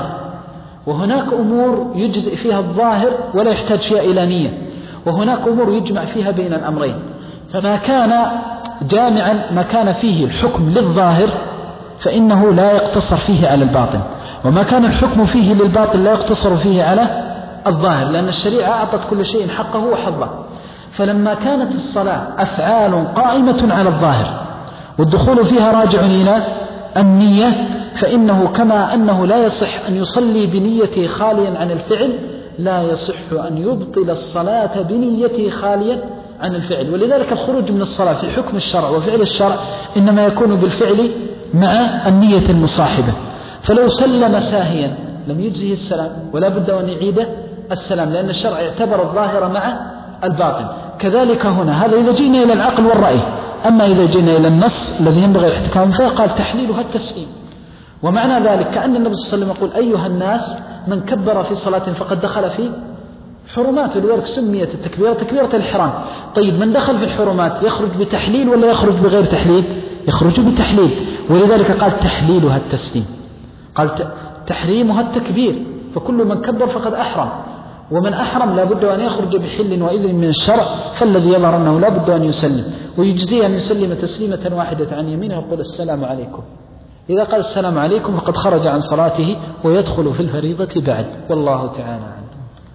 وهناك أمور يجزئ فيها الظاهر ولا يحتاج فيها إلى نية، وهناك أمور يجمع فيها بين الأمرين. فما كان جامعا ما كان فيه الحكم للظاهر فإنه لا يقتصر فيه على الباطن، وما كان الحكم فيه للباطن لا يقتصر فيه على الظاهر، لأن الشريعة أعطت كل شيء حقه وحظه. فلما كانت الصلاة أفعال قائمة على الظاهر والدخول فيها راجع إلى النية، فإنه كما أنه لا يصح أن يصلي بنيته خاليا عن الفعل، لا يصح أن يبطل الصلاة بنيته خاليا عن الفعل. ولذلك الخروج من الصلاة في حكم الشرع وفعل الشرع إنما يكون بالفعل مع النية المصاحبة. فلو سلم ساهيا لم يجزه السلام، ولا بد أن يعيد السلام، لأن الشرع اعتبر الظاهر مع الباطن. كذلك هنا، هذا إذا جئنا إلى العقل والرأي. أما إذا جئنا إلى النص الذي ينبغي الاحتكام فيه قال تحليلها التسليم، ومعنى ذلك كأن النبي صلى الله عليه وسلم يقول أيها الناس من كبر في صلاة فقد دخل في حرمات، ولذلك سميت التكبيرة تكبيرة الإحرام. طيب من دخل في الحرمات يخرج بتحليل ولا يخرج بغير تحليل؟ يخرج بتحليل، ولذلك قال تحليلها التسليم، قال تحريمها التكبير، فكل من كبر فقد أحرم، ومن أحرم لا بد أن يخرج بحل وإذن من الشرع، فالذي يظهر أنه لا بد أن يسلم، ويجزيه أن يسلم تسليمة واحدة عن يمينه ويقول السلام عليكم. إذا قال السلام عليكم فقد خرج عن صلاته ويدخل في الفريضة بعد، والله تعالى عنه.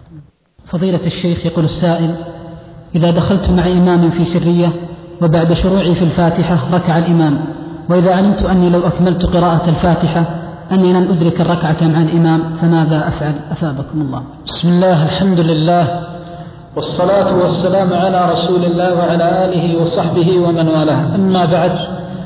فضيلة الشيخ يقول السائل: إذا دخلت مع إمام في سرية وبعد شروعي في الفاتحة ركع الإمام، وإذا علمت أني لو أكملت قراءة الفاتحة أني لن أدرك الركعة مع الإمام، فماذا أفعل؟ أثابكم الله. بسم الله، الحمد لله، والصلاة والسلام على رسول الله وعلى آله وصحبه ومن والاه، أما بعد،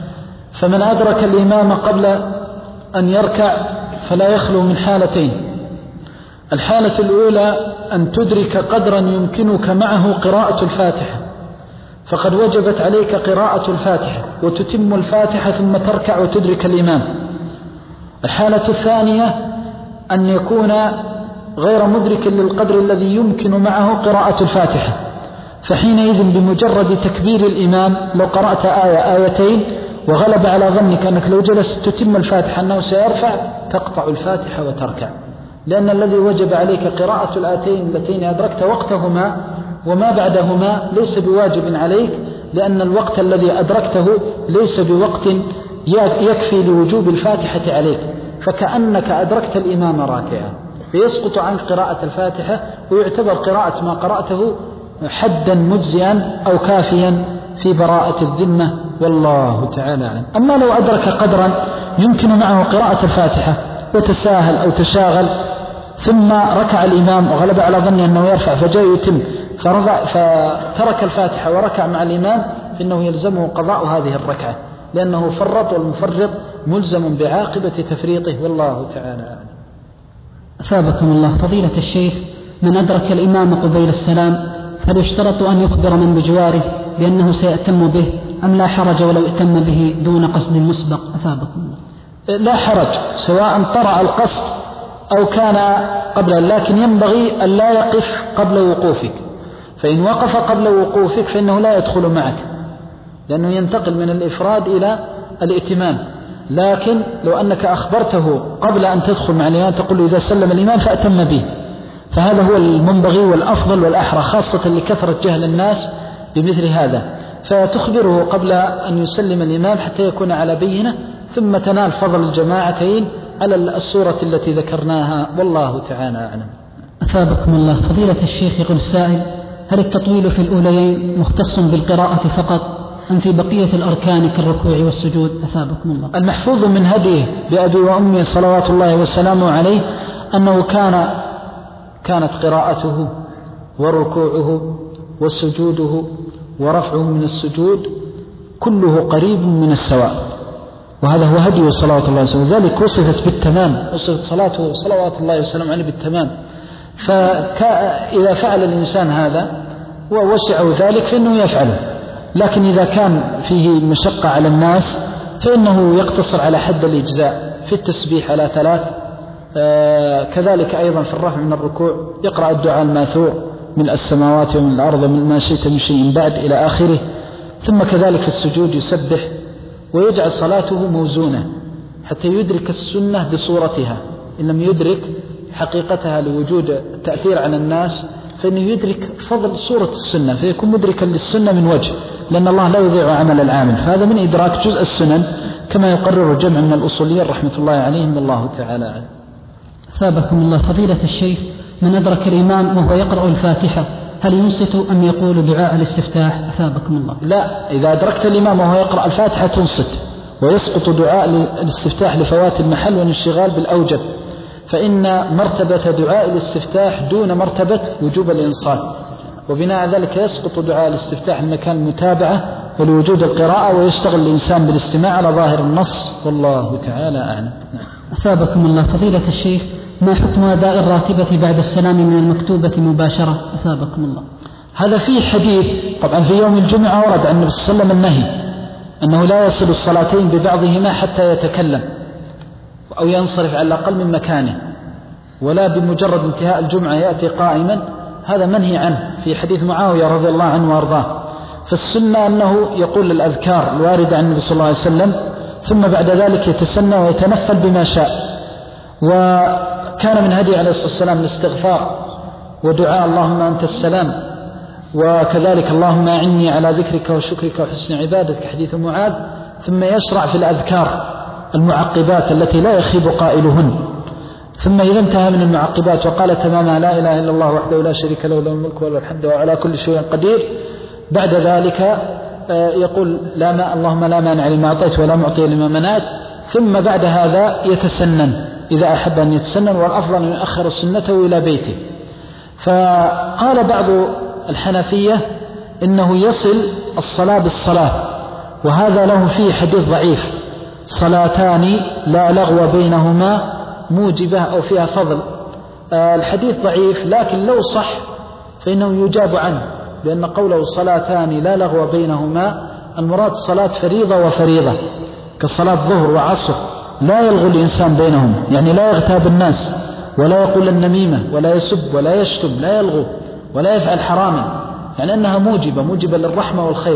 فمن أدرك الإمام قبل أن يركع فلا يخلو من حالتين. الحالة الأولى أن تدرك قدرا يمكنك معه قراءة الفاتحة، فقد وجبت عليك قراءة الفاتحة وتتم الفاتحة ثم تركع وتدرك الإمام. الحالة الثانية أن يكون غير مدرك للقدر الذي يمكن معه قراءة الفاتحة، فحينئذ بمجرد تكبير الإمام لو قرأت آية آيتين وغلب على ظنك أنك لو جلست تتم الفاتحة أنه سيرفع، تقطع الفاتحة وتركع، لأن الذي وجب عليك قراءة الآيتين اللتين أدركت وقتهما وما بعدهما ليس بواجب عليك، لأن الوقت الذي أدركته ليس بوقت يكفي لوجوب الفاتحة عليك، فكأنك أدركت الإمام راكعا، فيسقط عنك قراءة الفاتحة ويعتبر قراءة ما قرأته حدا مجزئا أو كافيا في براءة الذمة، والله تعالى أعلم. أما لو أدرك قدرا يمكن معه قراءة الفاتحة وتساهل أو تشاغل ثم ركع الإمام وغلب على ظنه أنه يرفع فجاء يتم فترك الفاتحة وركع مع الإمام، فإنه يلزمه قضاء هذه الركعة، لأنه فرط، والمفرط ملزم بعاقبة تفريطه، والله تعالى أعلم. أثابكم الله. فضيلة الشيخ، من أدرك الإمام قبيل السلام هل يشترط أن يخبر من بجواره بأنه سيأتم به أم لا حرج ولو اتم به دون قصد مسبق؟ أثابكم الله. لا حرج، سواء طرأ القصد أو كان قبل، لكن ينبغي أن لا يقف قبل وقوفك، فإن وقف قبل وقوفك فإنه لا يدخل معك، لأنه ينتقل من الإفراد إلى الائتمام. لكن لو أنك أخبرته قبل أن تدخل مع الإمام تقول له إذا سلم الإمام فأتم به، فهذا هو المنبغي والأفضل والأحرى، خاصة لكثرة جهل الناس بمثل هذا، فتخبره قبل أن يسلم الإمام حتى يكون على بينة، ثم تنال فضل الجماعتين على الصورة التي ذكرناها، والله تعالى أعلم. أثابكم الله. فضيلة الشيخ يقول السائل: هل التطويل في الأوليين مختص بالقراءة فقط أم في بقية الأركان كالركوع والسجود؟ أثابكم الله. المحفوظ من هديه بأبي وأمي صلوات الله وسلامه عليه أنه كان كانت قراءته وركوعه وسجوده ورفعه من السجود كله قريب من السواء، وهذا هو هديه صلوات الله وسلامه، ذلك وصفت بالتمام، وصفت صلاته صلوات الله وسلامه عليه بالتمام. فإذا فعل الإنسان هذا ووسعه ذلك فإنه يفعله، لكن إذا كان فيه مشقة على الناس فإنه يقتصر على حد الإجزاء في التسبيح على ثلاث، آه كذلك أيضا في الرفع من الركوع يقرأ الدعاء الماثور من السماوات ومن الأرض من ما شئت من شيء بعد إلى آخره، ثم كذلك في السجود يسبح ويجعل صلاته موزونة حتى يدرك السنة بصورتها، إن لم يدرك حقيقتها لوجود التأثير على الناس فإنه يدرك فضل صورة السنة، فيكون مدركا للسنة من وجه، لأن الله لا يضيع عمل العامل، فهذا من إدراك جزء السنن كما يقرر جمع من الأصوليين رحمة الله عليهم، والله تعالى عنه. ثابكم الله. فضيلة الشيخ، من أدرك الإمام وهو يقرأ الفاتحة هل ينصت أم يقول دعاء الاستفتاح؟ أثابكم الله. لا، إذا أدركت الإمام وهو يقرأ الفاتحة تنصت، ويسقط دعاء الاستفتاح لفوات المحل والانشغال بالأوجب، فإن مرتبة دعاء الاستفتاح دون مرتبة وجوب الإنصات، وبناء ذلك يسقط دعاء الاستفتاح لمكان المتابعة ولوجود القراءة، ويشتغل الإنسان بالاستماع على ظاهر النص، والله تعالى أعلم. أثابكم الله. فضيلة الشيخ، ما حكم أداء الراتبة بعد السلام من المكتوبة مباشرة؟ أثابكم الله. هذا فيه حديث، طبعا في يوم الجمعة ورد عن النبي صلى الله عليه وسلم النهي أنه لا يصل الصلاتين ببعضهما حتى يتكلم، أو ينصرف على الأقل من مكانه، ولا بمجرد انتهاء الجمعة يأتي قائما، هذا منهي عنه في حديث معاوية رضي الله عنه وأرضاه. فالسنة أنه يقول الأذكار الواردة عن النبي صلى الله عليه وسلم، ثم بعد ذلك يتسنى ويتنفل بما شاء. وكان من هدي عليه الصلاة والسلام الاستغفار ودعاء اللهم أنت السلام، وكذلك اللهم أعني على ذكرك وشكرك وحسن عبادتك حديث معاذ. ثم يشرع في الأذكار المعقبات التي لا يخيب قائلهن. ثم إذا انتهى من المعقبات وقال تماما لا إله إلا الله وحده لا شريك له له الملك وله الحمد وعلى كل شيء قدير، بعد ذلك يقول لا ما اللهم لا مانع لما أعطيت ولا معطي لما منعت. ثم بعد هذا يتسنن إذا أحب أن يتسنن، والأفضل أن يؤخر سنته إلى بيته. فقال بعض الحنفية إنه يصل الصلاة بالصلاة، وهذا له فيه حديث ضعيف: صلاتان لا لغو بينهما موجبة أو فيها فضل. الحديث ضعيف، لكن لو صح فإنه يجاب عنه، لأن قوله صلاتان لا لغو بينهما المراد صلاة فريضة وفريضة، كصلاة ظهر وعصر لا يلغو الإنسان بينهم، يعني لا يغتاب الناس ولا يقول النميمة ولا يسب ولا يشتم، لا يلغو ولا يفعل حراما، يعني أنها موجبة موجبة للرحمة والخير،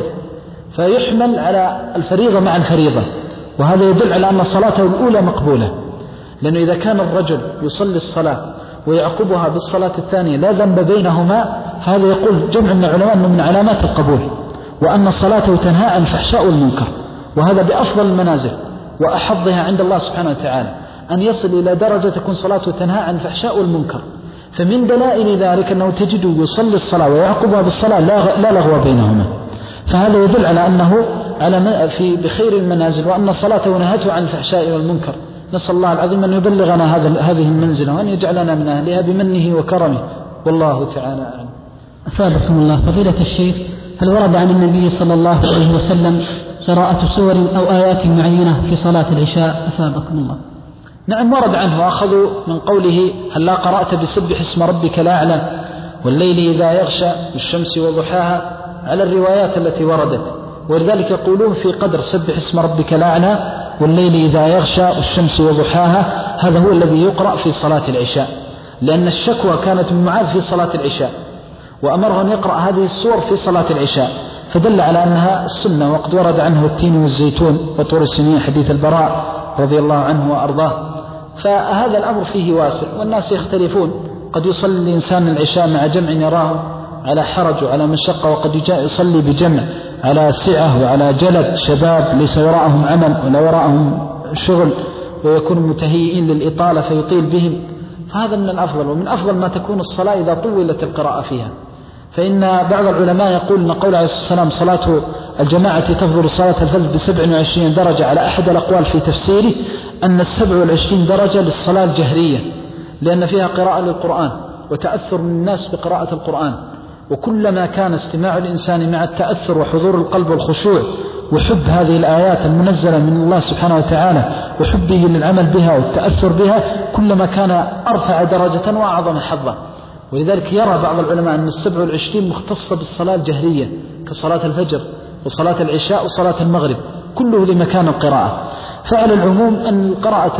فيحمل على الفريضة مع الفريضة. وهذا يدل على أن صلاته الأولى مقبولة، لأنه إذا كان الرجل يصلي الصلاة ويعقبها بالصلاة الثانية لا ذنب بينهما، فهذا يقول جمع من العلماء أنه من علامات القبول، وأن صلاته تنهى عن الفحشاء والمنكر، وهذا بأفضل المنازل وأحظها عند الله سبحانه وتعالى، أن يصل إلى درجة تكون صلاته تنهى عن الفحشاء والمنكر. فمن دلائل ذلك أنه تجده يصلي الصلاة ويعقبها بالصلاة لا لغو بينهما، فهذا يدل على أنه على في بخير المنازل، وأن صلاته نهته عن الفحشاء والمنكر. نسأل الله العظيم أن يبلغنا هذا هذه المنزلة، وأن يجعلنا من أهلها بمنه وكرمه، والله تعالى أعلم. أثابكم الله. فضيلة الشيخ، هل ورد عن النبي صلى الله عليه وسلم قراءة سور أو آيات معينة في صلاة العشاء؟ أثابكم الله. نعم ورد عنه، وأخذوا من قوله هل لا قرأت بسبح اسم ربك الأعلى والليل إذا يغشى والشمس وضحاها، على الروايات التي وردت. ولذلك يقولون في قدر سبح اسم ربك الأعلى والليل إذا يغشى والشمس وضحاها، هذا هو الذي يقرأ في صلاة العشاء، لأن الشكوى كانت من معاذ في صلاة العشاء، وأمره أن يقرأ هذه السور في صلاة العشاء، فدل على أنها السنة. وقد ورد عنه التين والزيتون وطور السنين حديث البراء رضي الله عنه وأرضاه. فهذا الأمر فيه واسع، والناس يختلفون، قد يصلي الإنسان العشاء مع جمع يراه على حرج وعلى مشقة، وقد يصلي بجمع على سعة وعلى جلد شباب ليس وراءهم عمل ولا وراءهم شغل، ويكون متهيئين للإطالة فيطيل بهم. فهذا من الأفضل، ومن أفضل ما تكون الصلاة إذا طولت القراءة فيها. فإن بعض العلماء يقول أن قول عليه الصلاة والسلام صلاة الجماعة تفضل صلاة الفجر بسبع وعشرين درجة، على أحد الأقوال في تفسيره أن السبع والعشرين درجة للصلاة الجهرية، لأن فيها قراءة للقرآن وتأثر من الناس بقراءة القرآن. وكلما كان استماع الإنسان مع التأثر وحضور القلب والخشوع وحب هذه الآيات المنزلة من الله سبحانه وتعالى وحبه للعمل بها والتأثر بها، كلما كان أرفع درجة وأعظم حظا. ولذلك يرى بعض العلماء أن السبع والعشرين مختصة بالصلاة الجهرية كصلاة الفجر وصلاة العشاء وصلاة المغرب، كله لمكان القراءة. فعلى العموم أن قراءة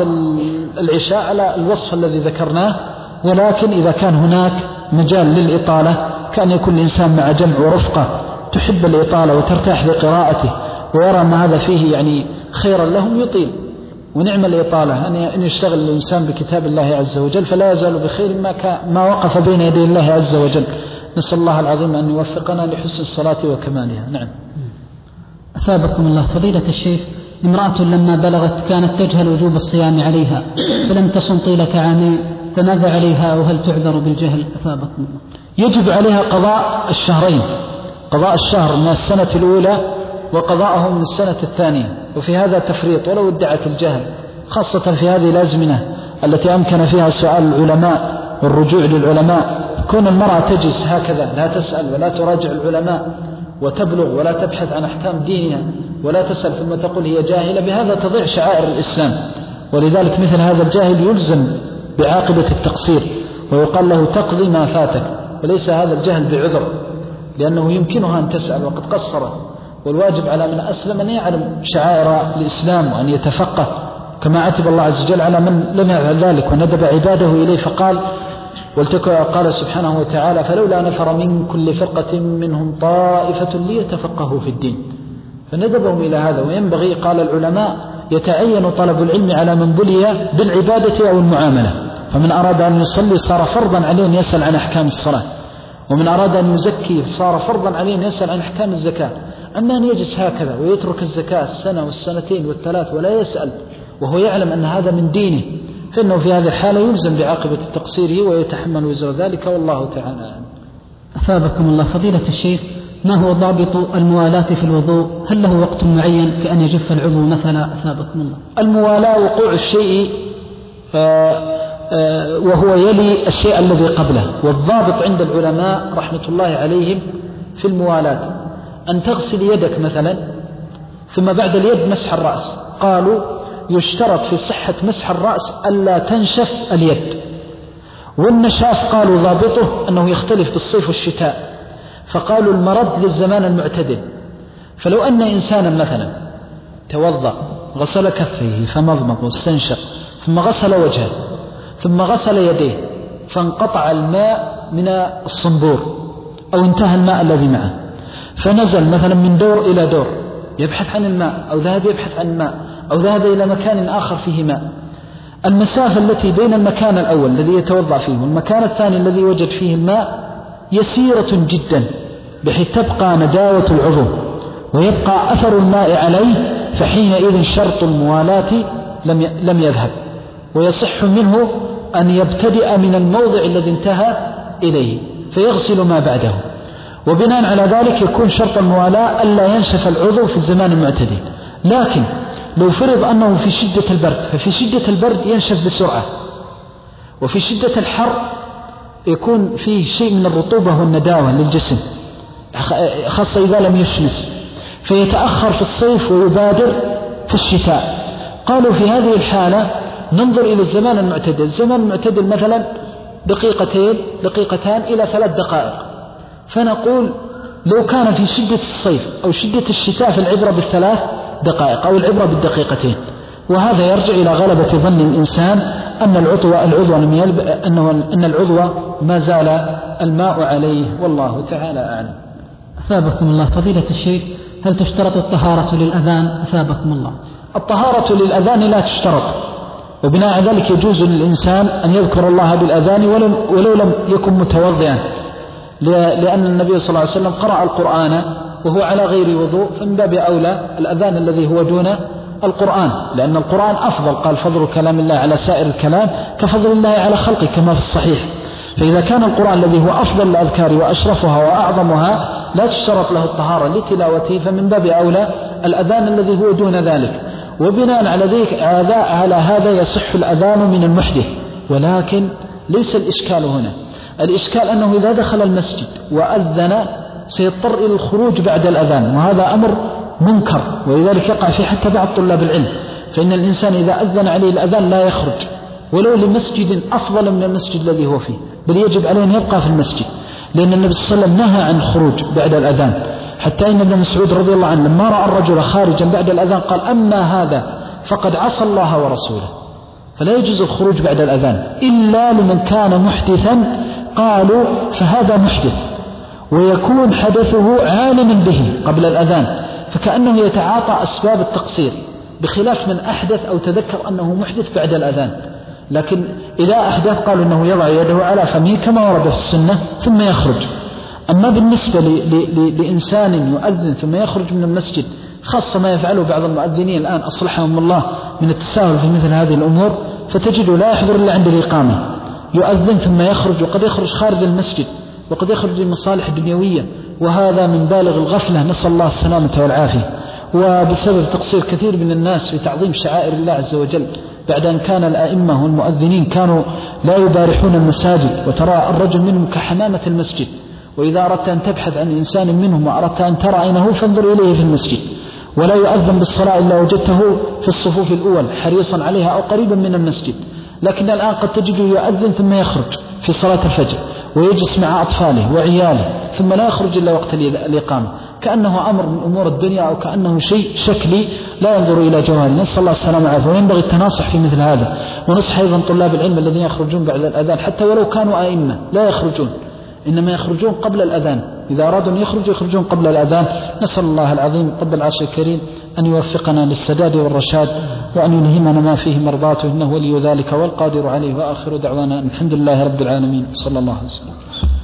العشاء على الوصف الذي ذكرناه، ولكن إذا كان هناك مجال للإطالة كان يكون الإنسان مع جمع ورفقة تحب الإطالة وترتاح لقراءته، ويرى أن هذا فيه يعني خيرا لهم يطيل. ونعم الإطالة أن يشتغل الإنسان بكتاب الله عز وجل، فلا يزال بخير ما, ما وقف بين يدي الله عز وجل. نسأل الله العظيم أن يوفقنا لحسن الصلاة وكمالها. نعم. أثابكم الله. فضيلة الشيخ، امرأة لما بلغت كانت تجهل وجوب الصيام عليها فلم تصم طيلة عامين، فماذا عليها وهل تعذر بالجهل؟ أثابكم الله. يجب عليها قضاء الشهرين، قضاء الشهر من السنة الأولى وقضاءه من السنة الثانية، وفي هذا تفريط ولو ادعت الجهل، خاصة في هذه الأزمنة التي أمكن فيها سؤال العلماء والرجوع للعلماء. كون المرأة تجلس هكذا لا تسأل ولا تراجع العلماء وتبلغ ولا تبحث عن أحكام دينها ولا تسأل ثم تقول هي جاهلة، بهذا تضيع شعائر الإسلام. ولذلك مثل هذا الجاهل يلزم بعاقبة التقصير، ويقال له تقضي ما فاتك، وليس هذا الجهل بعذر، لأنه يمكنها أن تسأل وقد قصرت. والواجب على من أسلم أن يعلم شعائر الإسلام وأن يتفقه كما عتب الله عز وجل على من لم يفعل ذلك وندب عباده إليه فقال قال سبحانه وتعالى فلولا نفر من كل فرقة منهم طائفة ليتفقهوا في الدين فندبهم إلى هذا. وينبغي قال العلماء يتعين طلب العلم على من بلي بالعبادة أو المعاملة، فمن أراد أن يصلي صار فرضا عليه أن يسأل عن أحكام الصلاة، ومن أراد أن يزكي صار فرضا عليه أن يسأل عن أحكام الزكاة. أما أن يجلس هكذا ويترك الزكاة السنة والسنتين والثلاث ولا يسأل وهو يعلم أن هذا من دينه فإنه في هذه الحالة يلزم بعاقبة تقصيره ويتحمل وزر ذلك، والله تعالى أعلم. أثابكم الله. فضيلة الشيخ، ما هو ضابط الموالاة في الوضوء؟ هل له وقت معين كأن يجف العضو مثلا؟ أثابكم الله. الموالاة وقوع الشيء آآ آآ وهو يلي الشيء الذي قبله، والضابط عند العلماء رحمة الله عليهم في الموالاة أن تغسل يدك مثلا ثم بعد اليد مسح الرأس. قالوا يشترط في صحة مسح الرأس ألا تنشف اليد، والنشاف قالوا ضابطه أنه يختلف بالصيف والشتاء، فقالوا المرد للزمان المعتدل. فلو أن إنسانا مثلا توضأ غسل كفيه فمضمض واستنشق ثم غسل وجهه ثم غسل يديه فانقطع الماء من الصنبور أو انتهى الماء الذي معه، فنزل مثلا من دور إلى دور يبحث عن الماء أو ذهب يبحث عن الماء أو ذهب إلى مكان آخر فيه ماء، المسافة التي بين المكان الأول الذي يتوضأ فيه والمكان الثاني الذي وجد فيه الماء يسيرة جدا بحيث تبقى نداوة العضو ويبقى أثر الماء عليه، فحينئذ شرط الموالاة لم لم يذهب، ويصح منه أن يبتدئ من الموضع الذي انتهى إليه فيغسل ما بعده. وبناء على ذلك يكون شرط الموالاة ألا ينشف العضو في الزمان المعتدل. لكن لو فرض أنه في شدة البرد، ففي شدة البرد ينشف بسرعة، وفي شدة الحر يكون فيه شيء من الرطوبة والنداوة للجسم خاصة إذا لم يشمس، فيتأخر في الصيف ويبادر في الشتاء. قالوا في هذه الحالة ننظر إلى الزمان المعتدل. الزمان المعتدل مثلا دقيقتين دقيقتان إلى ثلاث دقائق، فنقول لو كان في شدة الصيف أو شدة الشتاء فالعبرة بالثلاث دقائق أو العبرة بالدقيقتين، وهذا يرجع إلى غلبة ظن الإنسان أن العضو العضو أنه أن العضو ما زال الماء عليه، والله تعالى أعلم. أثابكم الله. فضيلة الشيخ، هل تشترط الطهارة للأذان؟ أثابكم الله. الطهارة للأذان لا تشترط، وبناء على ذلك يجوز للإنسان أن يذكر الله بالأذان ولو لم يكن متوضئا، لأن النبي صلى الله عليه وسلم قرأ القرآن وهو على غير وضوء، فمن باب أولى الأذان الذي هو دون القرآن، لأن القرآن أفضل. قال فضل كلام الله على سائر الكلام كفضل الله على خلقه كما في الصحيح. فإذا كان القرآن الذي هو أفضل الأذكار وأشرفها وأعظمها لا تشترط له الطهارة لتلاوته، فمن باب أولى الأذان الذي هو دون ذلك. وبناء على ذلك على هذا يصح الأذان من المحدث، ولكن ليس الإشكال هنا. الإشكال أنه إذا دخل المسجد وأذن سيضطر إلى الخروج بعد الأذان، وهذا أمر منكر، ولذلك يقع في حتى بعض طلاب العلم، فإن الإنسان إذا أذن عليه الأذان لا يخرج ولو لمسجد أفضل من المسجد الذي هو فيه، بل يجب عليه أن يبقى في المسجد، لأن النبي صلى الله عليه وسلم نهى عن الخروج بعد الأذان، حتى إن ابن مسعود رضي الله عنه لما رأى الرجل خارجا بعد الأذان قال أما هذا فقد عصى الله ورسوله. فلا يجوز الخروج بعد الأذان إلا لمن كان محدثا، قالوا فهذا محدث ويكون حدثه عالما به قبل الأذان، فكأنه يتعاطى أسباب التقصير، بخلاف من أحدث أو تذكر أنه محدث بعد الأذان. لكن إذا أحدث قالوا أنه يضع يده على فمه كما ورد في السنة ثم يخرج. أما بالنسبة لإنسان يؤذن ثم يخرج من المسجد، خاصة ما يفعله بعض المؤذنين الآن أصلحهم الله من التساهل في مثل هذه الأمور، فتجده لا يحضر إلا عند الإقامة، يؤذن ثم يخرج، وقد يخرج خارج المسجد وقد يخرج لمصالح دنيوية، وهذا من بالغ الغفلة، نسأل الله السلامة والعافية. وبسبب تقصير كثير من الناس في تعظيم شعائر الله عز وجل، بعد أن كان الأئمة والمؤذنين كانوا لا يبارحون المساجد، وترى الرجل منهم كحمامة المسجد، وإذا أردت أن تبحث عن إنسان منهم وأردت أن ترى أينه فانظر إليه في المسجد، ولا يؤذن بالصلاة إلا وجدته في الصفوف الأول حريصا عليها أو قريبا من المسجد. لكن الآن قد تجده يؤذن ثم يخرج في صلاة الفجر ويجلس مع أطفاله وعياله ثم لا يخرج إلا وقت الإقامة، كأنه أمر من أمور الدنيا أو كأنه شيء شكلي لا ينظر إلى جوهره. نسأل الله السلامة والعافية. وينبغي التناصح في مثل هذا، ونصح أيضا طلاب العلم الذين يخرجون بعد الأذان حتى ولو كانوا أئمة لا يخرجون، إنما يخرجون قبل الأذان، إذا أرادوا أن يخرجوا يخرجون قبل الأذان. نسأل الله العظيم رب العرش الكريم أن يوفقنا للسداد والرشاد، وأن يلهمنا ما فيه مرضاته، إنه ولي ذلك والقادر عليه. وآخر دعوانا الحمد لله رب العالمين، صلى الله عليه وسلم.